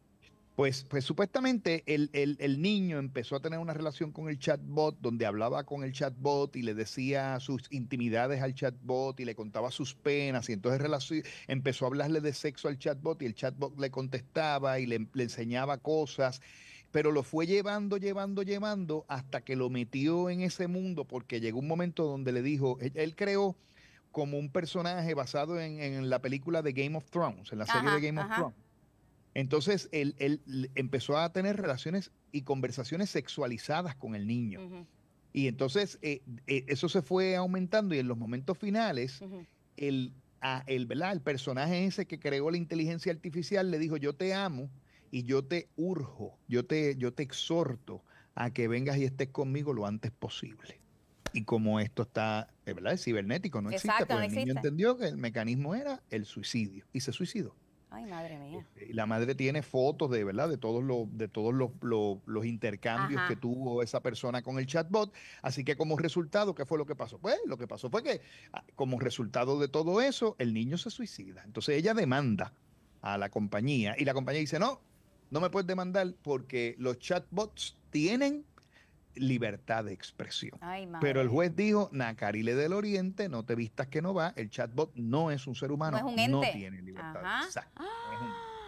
Pues, pues supuestamente el, el, el niño empezó a tener una relación con el chatbot, donde hablaba con el chatbot y le decía sus intimidades al chatbot y le contaba sus penas, y entonces relación, empezó a hablarle de sexo al chatbot y el chatbot le contestaba y le, le enseñaba cosas, pero lo fue llevando, llevando, llevando hasta que lo metió en ese mundo, porque llegó un momento donde le dijo, él, él creó como un personaje basado en, en la película de Game of Thrones, en la serie Ajá, de Game ajá. of Thrones. Entonces, él, él empezó a tener relaciones y conversaciones sexualizadas con el niño. Uh-huh. Y entonces, eh, eh, eso se fue aumentando y en los momentos finales, uh-huh. el, a, el, ¿verdad? el personaje ese que creó la inteligencia artificial le dijo, yo te amo y yo te urjo, yo te, yo te exhorto a que vengas y estés conmigo lo antes posible. Y como esto está, ¿verdad? Es cibernético, no existe, Exacto, pues no el niño existe. entendió que el mecanismo era el suicidio y se suicidó. Ay, madre mía. Y la madre tiene fotos de, ¿verdad? De todos los, de todos los, los, los intercambios Ajá. que tuvo esa persona con el chatbot. Así que como resultado, ¿qué fue lo que pasó? Pues lo que pasó fue que como resultado de todo eso, el niño se suicida. Entonces ella demanda a la compañía y la compañía dice, no, no me puedes demandar porque los chatbots tienen libertad de expresión. Ay, pero el juez dijo, Nacarile del Oriente, no te vistas que no va, el chatbot no es un ser humano, no, es un ente. no tiene libertad. Ajá. Exacto, no es un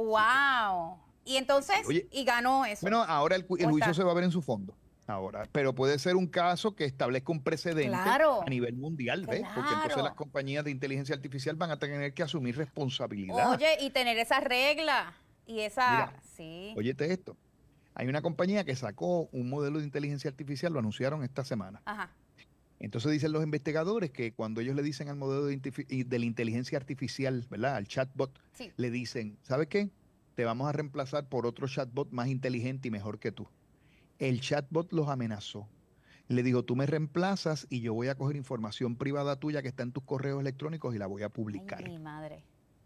Wow. Y entonces, Oye, y ganó eso. Bueno, ahora el, el juicio se va a ver en su fondo. Ahora, pero puede ser un caso que establezca un precedente claro. a nivel mundial, ¿ves? Claro. Porque entonces las compañías de inteligencia artificial van a tener que asumir responsabilidad. Oye, y tener esa regla y esa, Mira, sí. Óyete esto. Hay una compañía que sacó un modelo de inteligencia artificial, lo anunciaron esta semana. Ajá. Entonces dicen los investigadores que cuando ellos le dicen al modelo de, de la inteligencia artificial, ¿verdad? Al chatbot, sí. le dicen, ¿sabes qué? Te vamos a reemplazar por otro chatbot más inteligente y mejor que tú. El chatbot los amenazó. Le dijo, tú me reemplazas y yo voy a coger información privada tuya que está en tus correos electrónicos y la voy a publicar. Ay, mi madre.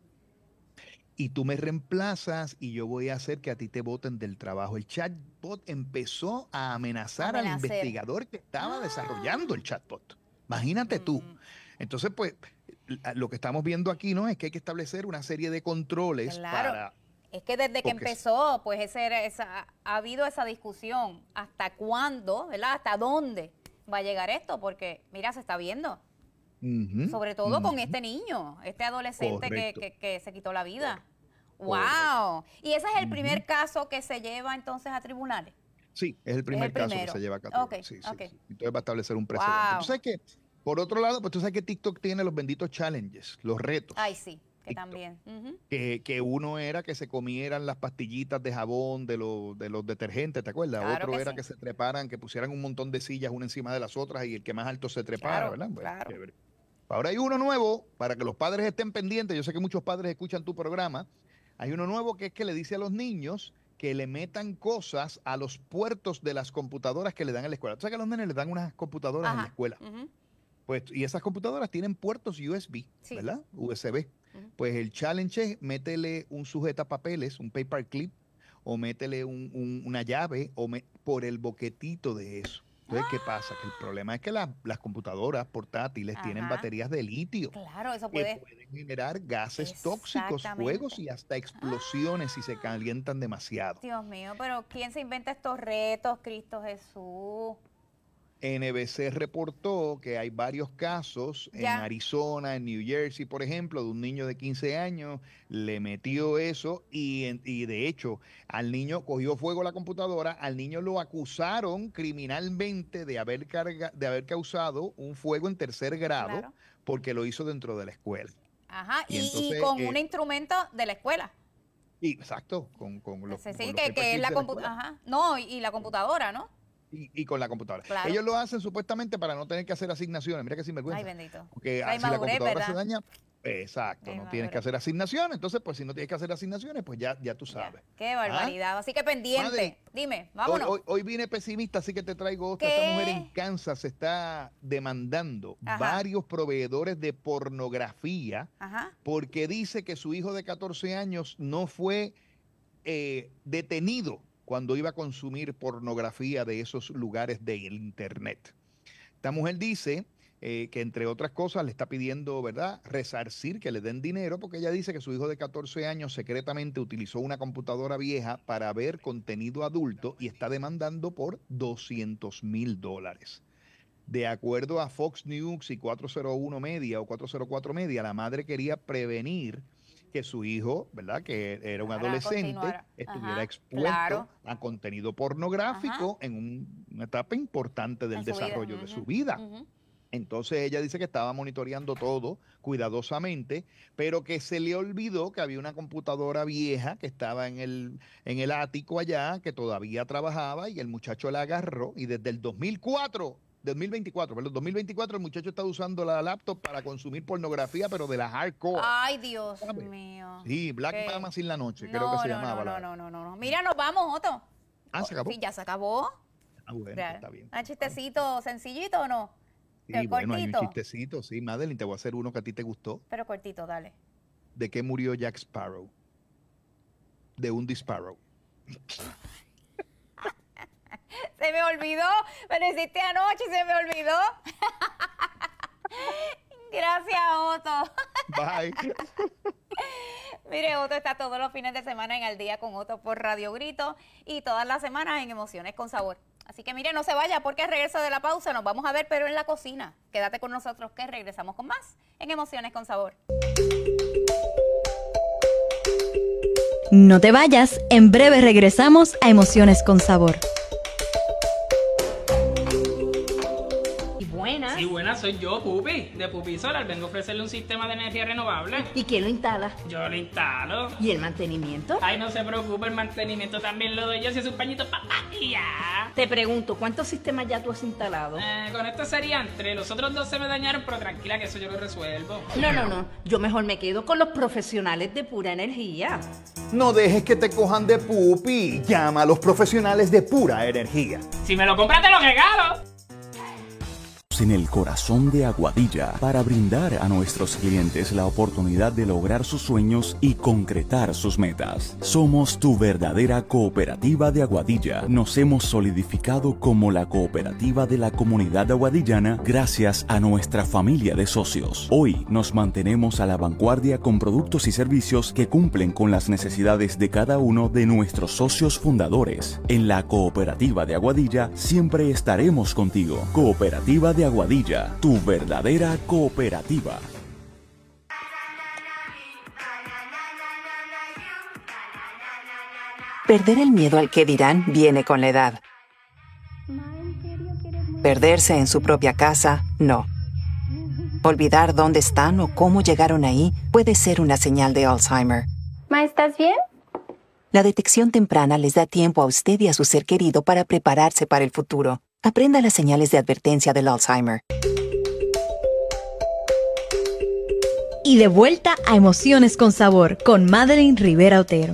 Y tú me reemplazas y yo voy a hacer que a ti te voten del trabajo. El chatbot empezó a amenazar a al investigador que estaba ah. desarrollando el chatbot. Imagínate mm. tú. Entonces, pues, lo que estamos viendo aquí, ¿no? Es que hay que establecer una serie de controles claro. para Es que desde que Porque empezó, pues ese, esa, ha habido esa discusión. ¿Hasta cuándo, verdad? ¿Hasta dónde va a llegar esto? Porque, mira, se está viendo. Uh-huh, Sobre todo uh-huh. con este niño, este adolescente que, que, que se quitó la vida. ¡Wow! Y ese es el uh-huh. primer caso que se lleva entonces a tribunales. Sí, es el primer es el caso primero. que se lleva a tribunales. Okay, sí, sí, okay. sí. Entonces va a establecer un precedente. Wow. ¿Tú sabes qué? Por otro lado, pues tú sabes que TikTok tiene los benditos challenges, los retos. Ay, sí. Que TikTok. también. Uh-huh. Que, que uno era que se comieran las pastillitas de jabón de, lo, de los detergentes, ¿te acuerdas? Claro Otro que era sí. que se treparan, que pusieran un montón de sillas una encima de las otras y el que más alto se trepara, Claro, ¿verdad? Bueno, claro. chévere. Ahora hay uno nuevo, para que los padres estén pendientes, yo sé que muchos padres escuchan tu programa, hay uno nuevo que es que le dice a los niños que le metan cosas a los puertos de las computadoras que le dan en la escuela. ¿Tú sabes que a los nenes les dan unas computadoras Ajá. en la escuela? Uh-huh. Pues, y esas computadoras tienen puertos U S B, Sí. ¿verdad? U S B. Uh-huh. Pues el challenge es métele un sujetapapeles, un paper clip, o métele un, un, una llave, o me, por el boquetito de eso. Entonces, ¿qué pasa? Que el problema es que la, las computadoras portátiles Ajá. tienen baterías de litio. Claro, eso Que puede... pueden generar gases tóxicos, Exactamente. fuegos y hasta explosiones si se calientan demasiado. Dios mío, pero ¿quién se inventa estos retos? Cristo Jesús. N B C reportó que hay varios casos en Ya. Arizona, en New Jersey, por ejemplo, de un niño de quince años, le metió eso y, en- y de hecho al niño cogió fuego la computadora, al niño lo acusaron criminalmente de haber, carga, de haber causado un fuego en tercer grado Claro. porque lo hizo dentro de la escuela. Ajá, Y y, y entonces, con eh, un instrumento de la escuela. Y exacto, con, con los, Sí, con sí, los que, paper que es clips la de la computadora. escuela. Ajá. No, y, y la computadora, ¿no? Y, y con la computadora. Claro. Ellos lo hacen supuestamente para no tener que hacer asignaciones. Mira que sinvergüenza. Ay, bendito. Porque La ah, si la inmadurez, computadora se ¿verdad? daña, exacto, La no tienes que inmadurez. hacer asignaciones. Entonces, pues si no tienes que hacer asignaciones, pues ya, ya tú sabes. Qué barbaridad. Así que pendiente. Madre, Dime, Hoy, vámonos. hoy, hoy vine pesimista, así que te traigo otra. ¿Qué? Esta mujer en Kansas está demandando Ajá. varios proveedores de pornografía Ajá. porque dice que su hijo de catorce años no fue eh, detenido cuando iba a consumir pornografía de esos lugares del internet. Esta mujer dice eh, que entre otras cosas le está pidiendo, ¿verdad?, resarcir, que le den dinero, porque ella dice que su hijo de catorce años secretamente utilizó una computadora vieja para ver contenido adulto y está demandando por doscientos mil dólares. De acuerdo a Fox News y cuatrocientos uno Media o cuatrocientos cuatro Media, la madre quería prevenir que su hijo, ¿verdad?, que era un Para adolescente, continuar. estuviera Ajá, expuesto claro. a contenido pornográfico en un- una etapa importante del En su vida, desarrollo de ujú, su vida. ujú. Entonces ella dice que estaba monitoreando todo cuidadosamente, pero que se le olvidó que había una computadora vieja que estaba en el, en el ático allá, que todavía trabajaba y el muchacho la agarró y desde el dos mil cuatro, dos mil veinticuatro, perdón, dos mil veinticuatro el muchacho está usando la laptop para consumir pornografía, pero de la hardcore. Ay, Dios ¿Sabes? mío. Sí, Black ¿Qué? Mama sin la noche, No, creo que se no, llamaba. no, la- no, no, no, no. Mira, nos vamos, Otto. Ah, ¿se acabó? Sí, ya se acabó. Ah, bueno, Ya. pues está bien. ¿Un chistecito sencillito o no? Sí, Eh, bueno, hay un cortito. chistecito, sí, Madeline, te voy a hacer uno que a ti te gustó. Pero cortito, dale. ¿De qué murió Jack Sparrow? De un disparo. Se me olvidó, me lo hiciste anoche y se me olvidó. Gracias, Otto. Bye. Mire, Otto está todos los fines de semana en Al Día con Otto por Radio Grito y todas las semanas en Emociones con Sabor. Así que mire, no se vaya porque al regreso de la pausa nos vamos a ver, pero en la cocina. Quédate con nosotros que regresamos con más en Emociones con Sabor. No te vayas, en breve regresamos a Emociones con Sabor. Buenas. Sí, buenas, soy yo, Pupi, de Pupi Solar. Vengo a ofrecerle un sistema de energía renovable. ¿Y quién lo instala? Yo lo instalo. ¿Y el mantenimiento? Ay, no se preocupe, el mantenimiento también lo doy yo, si es un pañito papá y ya. Te pregunto, ¿cuántos sistemas ya tú has instalado? Eh, con esto serían tres, los otros dos se me dañaron, pero tranquila que eso yo lo resuelvo. No, no, no. Yo mejor me quedo con los profesionales de Pura Energía. No dejes que te cojan de pupi. Llama a los profesionales de Pura Energía. Si me lo compras te lo regalo. Estamos en el corazón de Aguadilla para brindar a nuestros clientes la oportunidad de lograr sus sueños y concretar sus metas. Somos tu verdadera cooperativa de Aguadilla. Nos hemos solidificado como la cooperativa de la comunidad aguadillana gracias a nuestra familia de socios. Hoy nos mantenemos a la vanguardia con productos y servicios que cumplen con las necesidades de cada uno de nuestros socios fundadores. En la cooperativa de Aguadilla siempre estaremos contigo. Cooperativa de Aguadilla, tu verdadera cooperativa. Perder el miedo al que dirán viene con la edad. Perderse en su propia casa, no. Olvidar dónde están o cómo llegaron ahí puede ser una señal de Alzheimer. Ma, ¿estás bien? La detección temprana les da tiempo a usted y a su ser querido para prepararse para el futuro. Aprenda las señales de advertencia del Alzheimer. Y de vuelta a Emociones con Sabor con Madeline Rivera Otero.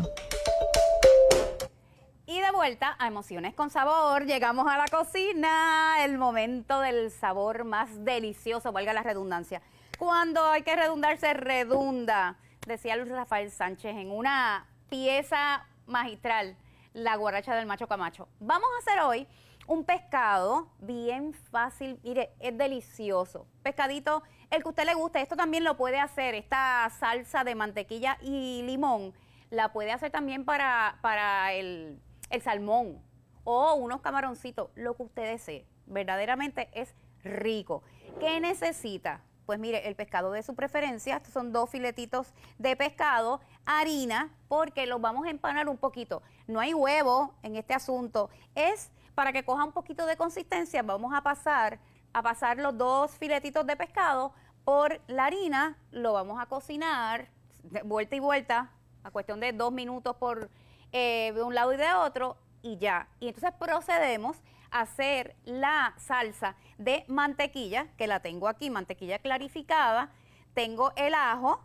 Y de vuelta a Emociones con Sabor, llegamos a la cocina, el momento del sabor más delicioso, valga la redundancia. Cuando hay que redundar, se redunda, decía Luis Rafael Sánchez en una pieza magistral, La guaracha del macho camacho. Vamos a hacer hoy un pescado bien fácil, mire, es delicioso. Pescadito, el que a usted le guste, esto también lo puede hacer, esta salsa de mantequilla y limón, la puede hacer también para, para el, el salmón o unos camaroncitos, lo que usted desee. Verdaderamente es rico. ¿Qué necesita? Pues mire, el pescado de su preferencia, estos son dos filetitos de pescado, harina, porque los vamos a empanar un poquito. No hay huevo en este asunto, es para que coja un poquito de consistencia, vamos a pasar, a pasar los dos filetitos de pescado por la harina, lo vamos a cocinar de vuelta y vuelta, a cuestión de dos minutos por eh, de un lado y de otro, y ya. Y entonces procedemos a hacer la salsa de mantequilla, que la tengo aquí, mantequilla clarificada, tengo el ajo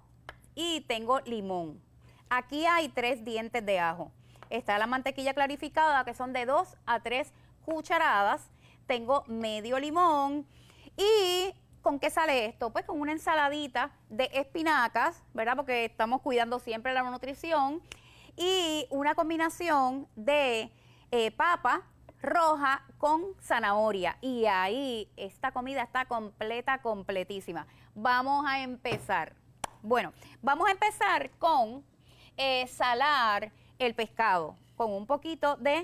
y tengo limón. Aquí hay tres dientes de ajo. Está la mantequilla clarificada, que son de dos a tres cucharadas. Tengo medio limón. ¿Y con qué sale esto? Pues con una ensaladita de espinacas, ¿verdad? Porque estamos cuidando siempre la nutrición. Y una combinación de eh, papa roja con zanahoria. Y ahí esta comida está completa, completísima. Vamos a empezar. Bueno, vamos a empezar con eh, salar el pescado con un poquito de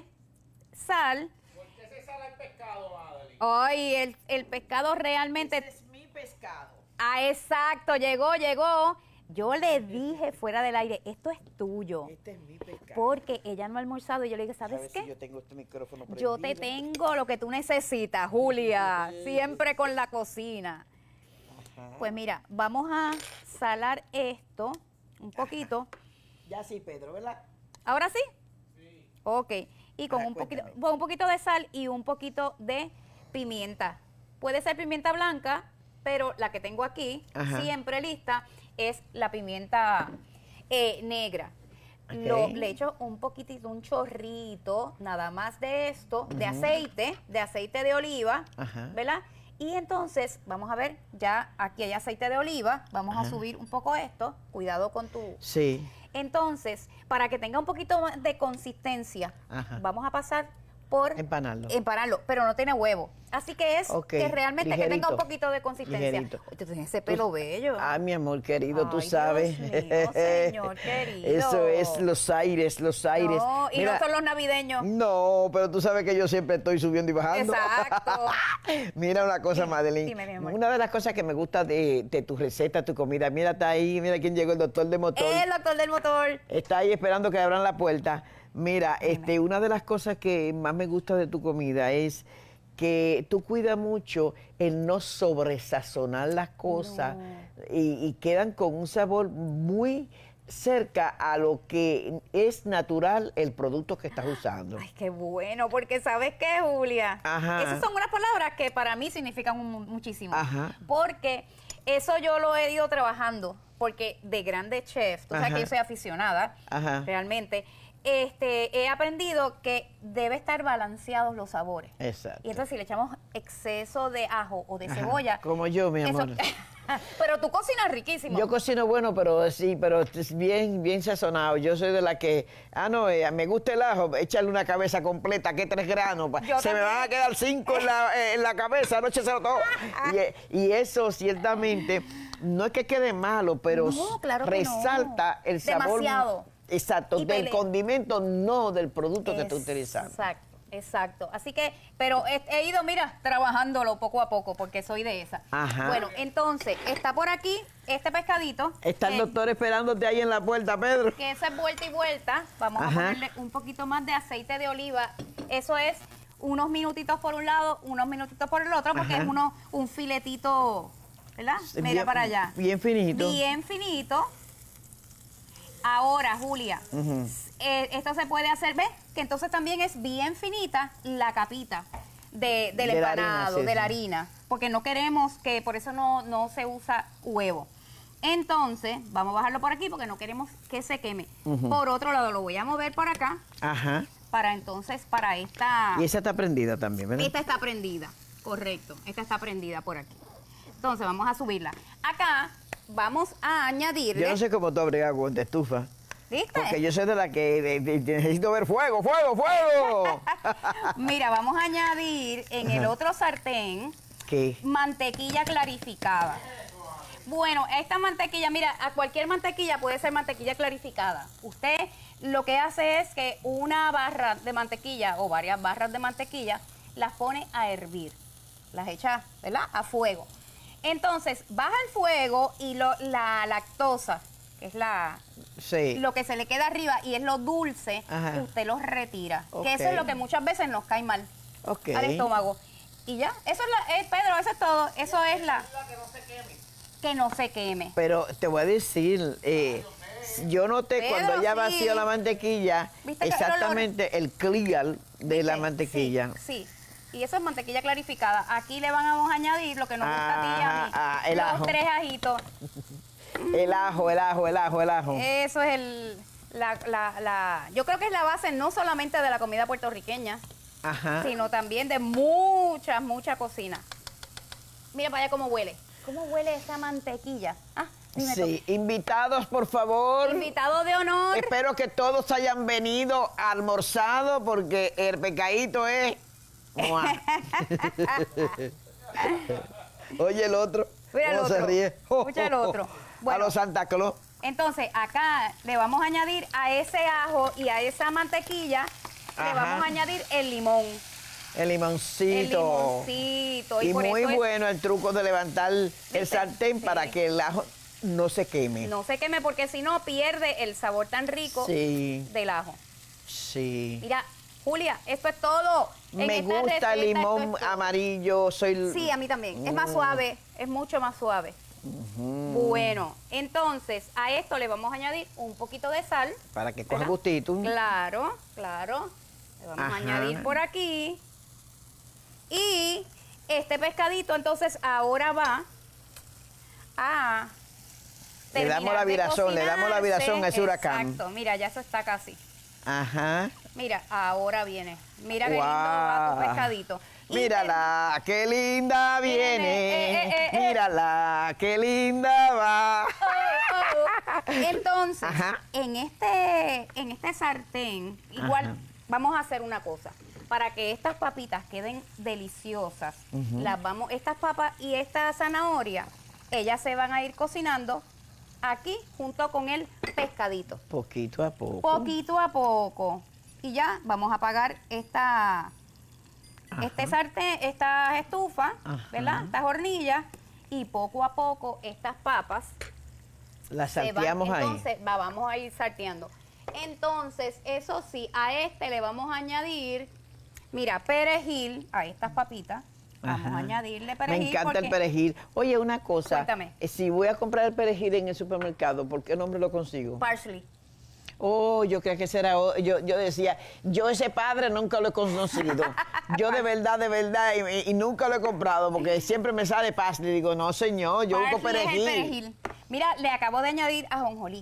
sal. ¿Por qué se sala el pescado, Madeline? Ay, el, el pescado realmente... Ese es mi pescado. Ah, exacto, llegó, llegó. Yo le dije fuera del aire, esto es tuyo. Este es mi pescado. Porque ella no ha almorzado y yo le dije, ¿sabes, ¿Sabes qué? Si yo tengo este micrófono prendido. Yo te tengo lo que tú necesitas, Julia. Siempre con la cocina. Ajá. Pues mira, vamos a salar esto un poquito. Ya sí, Pedro, ¿verdad? ¿Ahora sí? Sí. Ok. Y con, ah, un poquito, con un poquito de sal y un poquito de pimienta. Puede ser pimienta blanca, pero la que tengo aquí, ajá, siempre lista, es la pimienta eh, negra. Okay. Lo, le echo un poquitito, un chorrito, nada más de esto, uh-huh, de aceite, de aceite de oliva, ajá, ¿verdad? Y entonces, vamos a ver, ya aquí hay aceite de oliva, vamos ajá, a subir un poco esto, cuidado con tu... Sí. Entonces, para que tenga un poquito de consistencia, ajá, vamos a pasar por... Empanarlo. Empanarlo, pero no tiene huevo. Así que es okay, que realmente ligerito, que tenga un poquito de consistencia. Tú tienes ese pelo tú, bello. Ah, mi amor querido, ay, tú sabes. Dios mío, señor querido. Eso es los aires, los aires. No, y Mira, no son los navideños. No, pero tú sabes que yo siempre estoy subiendo y bajando. Exacto. Mira una cosa, dime, Madeline. Dime, mi amor. Una de las cosas que me gusta de, de tu receta, tu comida, mira, está ahí, mira quién llegó, el doctor del motor. El doctor del motor. Está ahí esperando que abran la puerta. Mira, dime, este, una de las cosas que más me gusta de tu comida es que tú cuidas mucho el no sobresazonar las cosas, no, y, y quedan con un sabor muy cerca a lo que es natural el producto que estás usando. Ay, qué bueno, porque ¿sabes qué, Julia? Ajá. Esas son unas palabras que para mí significan un, muchísimo. Ajá. Porque eso yo lo he ido trabajando, porque de grande chef, tú sabes, ajá, que yo soy aficionada, ajá, realmente, este, he aprendido que debe estar balanceados los sabores. Exacto. Y entonces si le echamos exceso de ajo o de Ajá, cebolla. como yo, mi eso- amor. Pero tú cocinas riquísimo. Yo cocino bueno, pero sí, pero es bien, bien sazonado. Yo soy de la que, ah, no, eh, me gusta el ajo, échale una cabeza completa, que tres granos. pa- Yo Se me también. van a quedar cinco en la, eh, en la cabeza, no écheselo todo. Y, eh, y eso ciertamente, no es que quede malo, pero No, claro que no. resalta el sabor. Demasiado. Exacto, Y del pelea. condimento, no del producto que tú utilizas. Exacto, exacto. Así que, pero he, he ido, mira, trabajándolo poco a poco, porque soy de esa. Ajá. Bueno, entonces, está por aquí este pescadito. Está el que- doctor esperándote ahí en la puerta, Pedro. que eso es vuelta y vuelta. Vamos Ajá. a ponerle un poquito más de aceite de oliva. Eso es unos minutitos por un lado, unos minutitos por el otro, porque Ajá. es uno un filetito, ¿verdad? Mira Bien- para allá. Bien finito. Bien finito. Ahora, Julia, Ujú. eh, esto se puede hacer, ¿ves? Que entonces también es bien finita la capita de, del De la harina, empanado, sí, de la sí. harina, porque no queremos que, por eso no, no se usa huevo. Entonces, vamos a bajarlo por aquí porque no queremos que se queme. Ujú. Por otro lado, lo voy a mover por acá Ajá. para entonces, para esta... Y esa está prendida también, ¿verdad? Esta está prendida, correcto. Esta está prendida por aquí. Entonces, vamos a subirla. Acá vamos a añadirle... Yo no sé cómo tú abrigas con de estufa. ¿Viste? Porque yo soy de la que de- de- de- necesito ver fuego, fuego, fuego. Mira, vamos a añadir en el Ajá. otro sartén ¿Qué? mantequilla clarificada. Bueno, esta mantequilla, mira, a cualquier mantequilla puede ser mantequilla clarificada. Usted lo que hace es que una barra de mantequilla o varias barras de mantequilla las pone a hervir. Las echa, ¿verdad? A fuego. Entonces, baja el fuego y lo- la lactosa, que es la, Sí. lo que se le queda arriba y es lo dulce, Ajá. usted los retira. Ok. Que eso es lo que muchas veces nos cae mal Ok. al estómago. Y ya, eso es la, eh, Pedro, eso es todo. Eso es la... Que no se queme. Pero te voy a decir, eh, yo noté Pedro, cuando ya sí. vació la mantequilla, ¿Viste que el exactamente el clear de la mantequilla. Sí. Y eso es mantequilla clarificada. Aquí le vamos a añadir lo que nos gusta a ti y a mí. Ah, ah, el los ajo. tres ajitos. El ajo, el ajo, el ajo, el ajo. Eso es el... La, la, la, yo creo que es la base no solamente de la comida puertorriqueña, Ajá. sino también de mucha, mucha cocina. Mira para allá cómo huele. ¿Cómo huele esa mantequilla? Ah, dime tú. Sí, invitados, por favor. Invitado de honor. Espero que todos hayan venido almorzado porque el pecadito es... ¡Mua! Oye, el otro. Mira el ¿Cómo se otro. ríe? Escucha el otro. A Bueno. los Santa Claus. Entonces, acá le vamos a añadir a ese ajo y a esa mantequilla, le Ajá. vamos a añadir el limón. El limoncito. El limoncito. Y, por muy eso es- bueno el truco de levantar el sartén para que el ajo no se queme. no se queme porque si no pierde el sabor tan rico Sí. del ajo. Sí. Mira, Julia, esto es todo. En Me esta gusta el receta, esto limón es todo. amarillo. Soy... Sí, a mí también. Es más Mm. suave, es mucho más suave. Ujú. Bueno, entonces a esto le vamos a añadir un poquito de sal. Para que coja ¿verdad? gustito. Claro, claro. Le vamos Ajá. a añadir por aquí. Y este pescadito entonces ahora va a... Le damos terminar la de virazón, le damos la virazón a ese cocinarse. huracán. Exacto, mira, ya eso está casi. Ajá. Mira, ahora viene. Mira qué lindo va tu Guau. pescadito. Y Mírala, qué linda viene. eh, eh, eh. Mírala, qué linda va. Entonces, Ajá. en este, en este sartén, igual Ajá. vamos a hacer una cosa. Para que estas papitas queden deliciosas, Ujú. las vamos, estas papas y esta zanahoria, ellas se van a ir cocinando aquí junto con el pescadito. Poquito a poco. Poquito a poco. Y ya vamos a apagar esta, este sartén, estas estufas, Ajá. ¿verdad? Estas hornillas. Y poco a poco estas papas La se van, salteamos ahí. entonces va, vamos a ir salteando. Entonces, eso sí, a este le vamos a añadir, mira, perejil, a estas papitas. Vamos Ajá. a añadirle perejil. Me encanta el porque- perejil. Oye, una cosa. Cuéntame. eh, Si voy a comprar el perejil en el supermercado, ¿por qué nombre lo consigo? Parsley. Oh, yo creo que ese era, o- yo, yo decía, yo ese padre nunca lo he conocido. Yo de verdad, de verdad, y, y nunca lo he comprado, porque siempre me sale parsley. Digo, no señor, yo busco Parsley es el perejil. perejil. Mira, le acabo de añadir ajonjolí.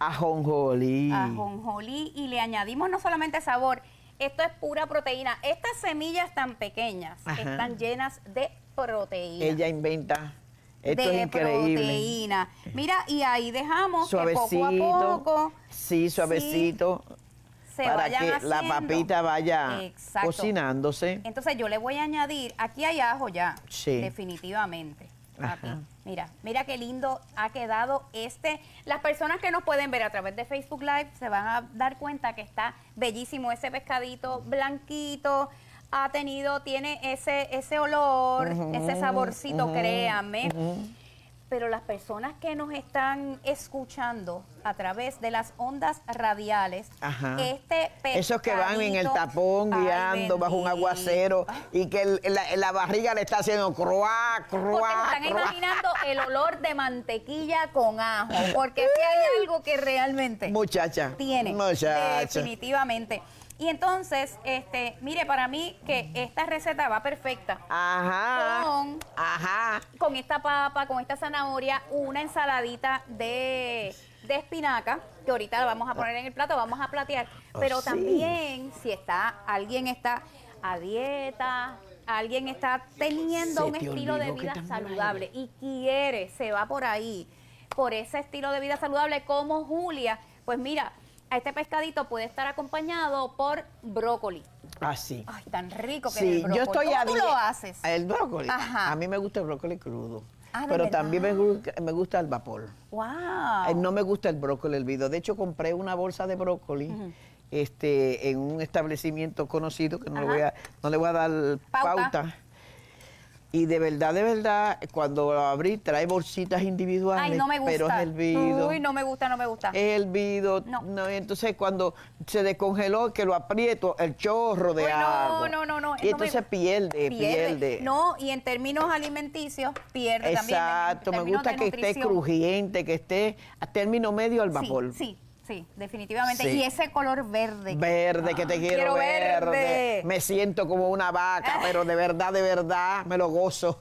Ajonjolí. Ajonjolí y le añadimos no solamente sabor, esto es pura proteína. Estas semillas tan pequeñas Ajá. están llenas de proteína. Ella inventa. Esto de es increíble. proteína. Mira, y ahí dejamos Suavecito. que poco a poco Sí, suavecito. se para vayan que la haciendo. papita vaya Exacto. cocinándose. Entonces yo le voy a añadir, aquí hay ajo ya, Sí. definitivamente. Aquí. Ajá. Mira, mira qué lindo ha quedado este. Las personas que nos pueden ver a través de Facebook Live se van a dar cuenta que está bellísimo ese pescadito blanquito. Ha tenido, tiene ese, ese olor, Ujú, ese saborcito, ujú, créanme. ujú. Pero las personas que nos están escuchando a través de las ondas radiales, Ajá. este pescadito... Esos que van en el tapón Ay, guiando bajo un bendito. aguacero y que el- la, la barriga le está haciendo cruá, Porque cruá, se están cruá. imaginando el olor de mantequilla con ajo. Porque si hay algo que realmente Muchacha. tiene. Muchacha. Definitivamente. Y entonces, este, mire, para mí que esta receta va perfecta. Ajá. Con, Ajá. con esta papa, con esta zanahoria, una ensaladita de, de espinaca, que ahorita la vamos a poner en el plato, vamos a platear. Oh, Pero sí. también, si está, alguien está a dieta, alguien está teniendo Se un te estilo de olvidó que vida estamos al saludable y quiere, se va por ahí, por ese estilo de vida saludable como Julia, pues mira, a este pescadito puede estar acompañado por brócoli. Así. Ay, tan rico que es Sí, el brócoli. yo estoy ¿Cómo a tú die- lo haces? El brócoli. Ajá. A mí me gusta el brócoli crudo. Ah, ¿de pero verdad? también me, gu- me gusta el vapor. Wow. Eh, No me gusta el brócoli hervido. De hecho, compré una bolsa de brócoli este, en un establecimiento conocido, que no, le Ajá. voy a, no le voy a dar Pauta. pauta. Y de verdad, de verdad, cuando lo abrí, trae bolsitas individuales, Ay, no me gusta. pero es hervido. Uy, no me gusta, no me gusta. Es hervido. No. No, entonces, cuando se descongeló, que lo aprieto, el chorro de Uy, no, agua. no, no, no, Y no me- entonces pierde, pierde. No, y en términos alimenticios, pierde también. en Exacto, me términos gusta de que esté nutrición. crujiente, que esté a término medio al vapor. Sí, sí, sí, definitivamente. Sí. Y ese color verde. Verde, que te quiero, quiero verde. verde. Me siento como una vaca, pero de verdad, de verdad, me lo gozo.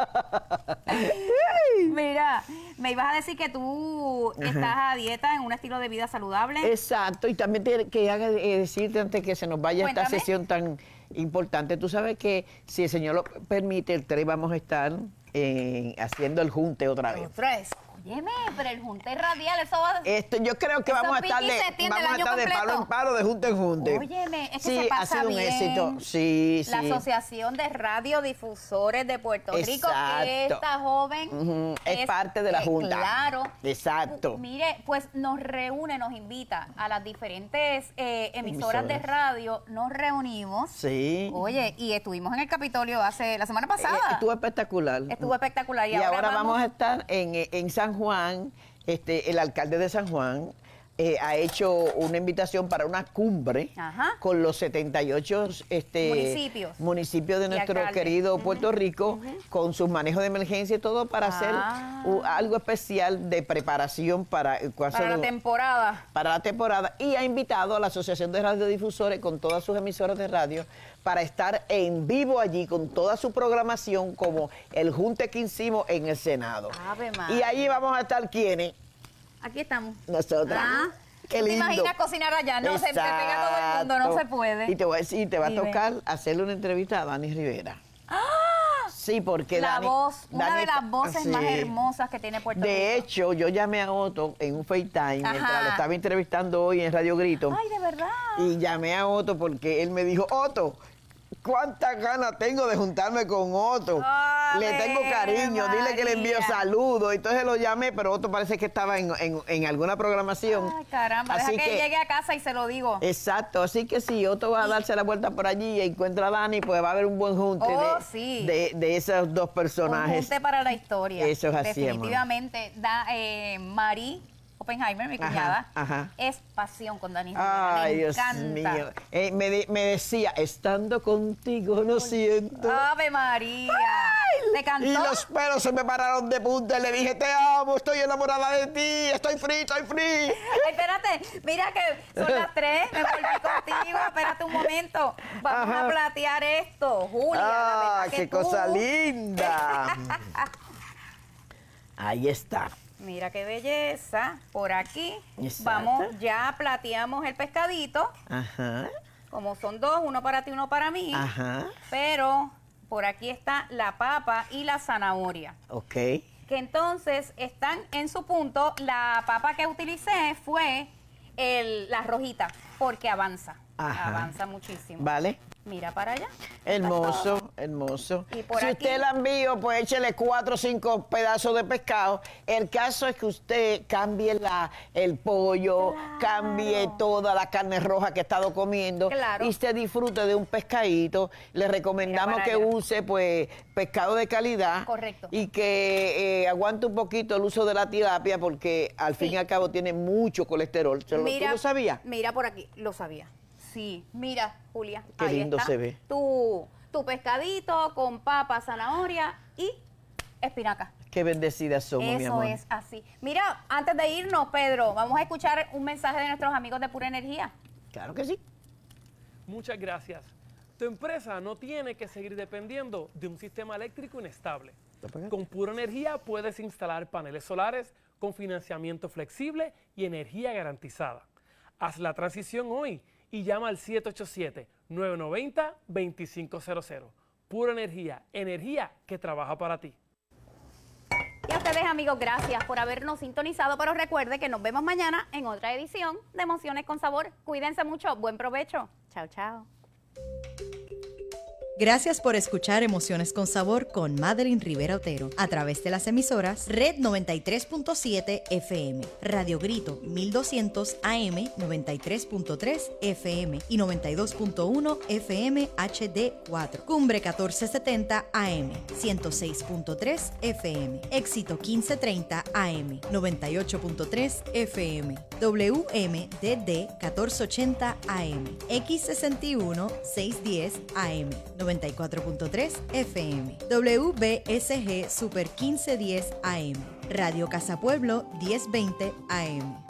Mira, me ibas a decir que tú Ajá. estás a dieta en un estilo de vida saludable. Exacto, y también te, que haga eh, decirte antes que se nos vaya esta Cuéntame. sesión tan importante. Tú sabes que si el Señor lo permite, el tres vamos a estar eh, haciendo el junte otra vez. Otra vez. Óyeme, pero el junte radial, eso va a... Esto, yo creo que Eso vamos a estar pique de, y se extiende el vamos a año estar de completo. palo en palo, de junte en junte. Óyeme, es que sí, se pasa ha sido un bien. éxito. Sí, sí. La Asociación de Radiodifusores de Puerto Rico, que Exacto. esta joven Ujú, es parte de la eh, Junta. Claro. Exacto. Uh, Mire, pues nos reúne, nos invita a las diferentes eh, emisoras, de radio, nos reunimos. Sí. Oye, y estuvimos en el Capitolio hace la semana pasada. Eh, Estuvo espectacular. Estuvo espectacular. Y, Y, ahora, vamos a estar en, en San Juan. Este, el alcalde de San Juan eh, ha hecho una invitación para una cumbre Ajá. con los setenta y ocho este, Municipios. municipios de Y nuestro alcaldes. querido Puerto Rico, con sus manejos de emergencia y todo para Ah. hacer u- algo especial de preparación para, eh, para la hacer- temporada. para la temporada, y ha invitado a la Asociación de Radiodifusores con todas sus emisoras de radio para estar en vivo allí con toda su programación, como el junte que hicimos en el Senado. Ave María. Y allí vamos a estar quienes, Aquí estamos. nosotras. Ah, Qué ¿tú te lindo. imaginas cocinar allá? No, se te pega todo el mundo, no Exacto. se puede. Y te voy a decir, te va a Dime. tocar hacerle una entrevista a Dani Rivera. Sí, porque La Dani... voz, una Dani de está- las voces sí. más hermosas que tiene Puerto De Rico. hecho, yo llamé a Otto en un FaceTime mientras Ajá. lo estaba entrevistando hoy en Radio Grito. Ay, de verdad. Y llamé a Otto porque él me dijo, Otto, ¿cuántas ganas tengo de juntarme con Otto? Ave Le tengo cariño, dile que le envío María. saludos. Entonces lo llamé, pero Otto parece que estaba en, en- en alguna programación. Ay, caramba, Así deja que, que- llegue a casa y se lo digo. Exacto, así que si Otto va a darse la vuelta por allí y encuentra a Dani, pues va a haber un buen junte Oh, de, sí. de, de esos dos Un personajes. junte para la historia. Eso es así, amor. Definitivamente, da, eh, Mari Oppenheimer, mi cuñada, Ajá, ajá. es pasión con Dani Rivera. Ay, Le Dios encanta. mío. Eh, me, de- me decía, estando contigo, no siento. Ave María. ¿Te cantó? Y los pelos se me pararon de punta y le dije, te amo, estoy enamorada de ti, estoy free, estoy free. Ay, espérate, mira que son las tres, me volví contigo, espérate un momento. Vamos Ajá. a platear esto, Julia. la ¡Ah, verdad que qué tú- cosa linda! Ahí está. Mira qué belleza. Por aquí Exacto. vamos, ya plateamos el pescadito. Ajá. Como son dos, uno para ti, uno para mí. Ajá. Pero por aquí está la papa y la zanahoria. Ok. Que entonces están en su punto. La papa que utilicé fue el, la rojita, porque avanza. Ajá. Avanza muchísimo. Vale. Mira para allá. Hermoso, hermoso. Y por si aquí- usted la envío, pues échele cuatro o cinco pedazos de pescado. El caso es que usted cambie la, el pollo, Claro. cambie toda la carne roja que ha estado comiendo Claro. y usted disfrute de un pescadito. Le recomendamos Mira que para allá. use pues pescado de calidad. Correcto. Y que eh, aguante un poquito el uso de la tilapia porque al fin Sí. y al cabo tiene mucho colesterol. ¿Tú lo sabías? Mira por aquí, lo sabía. Sí, mira, Julia. Qué ahí lindo está se ve. Tu, tu pescadito con papa, zanahoria y espinaca. Qué bendecidas somos, mi Eso amor. es así. Mira, antes de irnos, Pedro, vamos a escuchar un mensaje de nuestros amigos de Pura Energía. Claro que sí. Muchas gracias. Tu empresa no tiene que seguir dependiendo de un sistema eléctrico inestable. Con Pura Energía puedes instalar paneles solares con financiamiento flexible y energía garantizada. Haz la transición hoy y llama al siete ocho siete, nueve nueve cero, dos cinco cero cero. Pura Energía, energía que trabaja para ti. Y a ustedes, amigos, gracias por habernos sintonizado, pero recuerde que nos vemos mañana en otra edición de Emociones con Sabor. Cuídense mucho, buen provecho. Chao, chao. Gracias por escuchar Emociones con Sabor con Madeline Rivera Otero a través de las emisoras Red noventa y tres punto siete F M, Radio Grito mil doscientos A M noventa y tres punto tres F M y noventa y dos punto uno F M H D cuatro, Cumbre catorce setenta A M ciento seis punto tres F M, Éxito quince treinta A M noventa y ocho punto tres F M, W M D D catorce ochenta A M, X sesenta y uno seiscientos diez A M noventa y cuatro punto tres F M, W B S G Super quince diez A M, Radio Casa Pueblo diez veinte A M.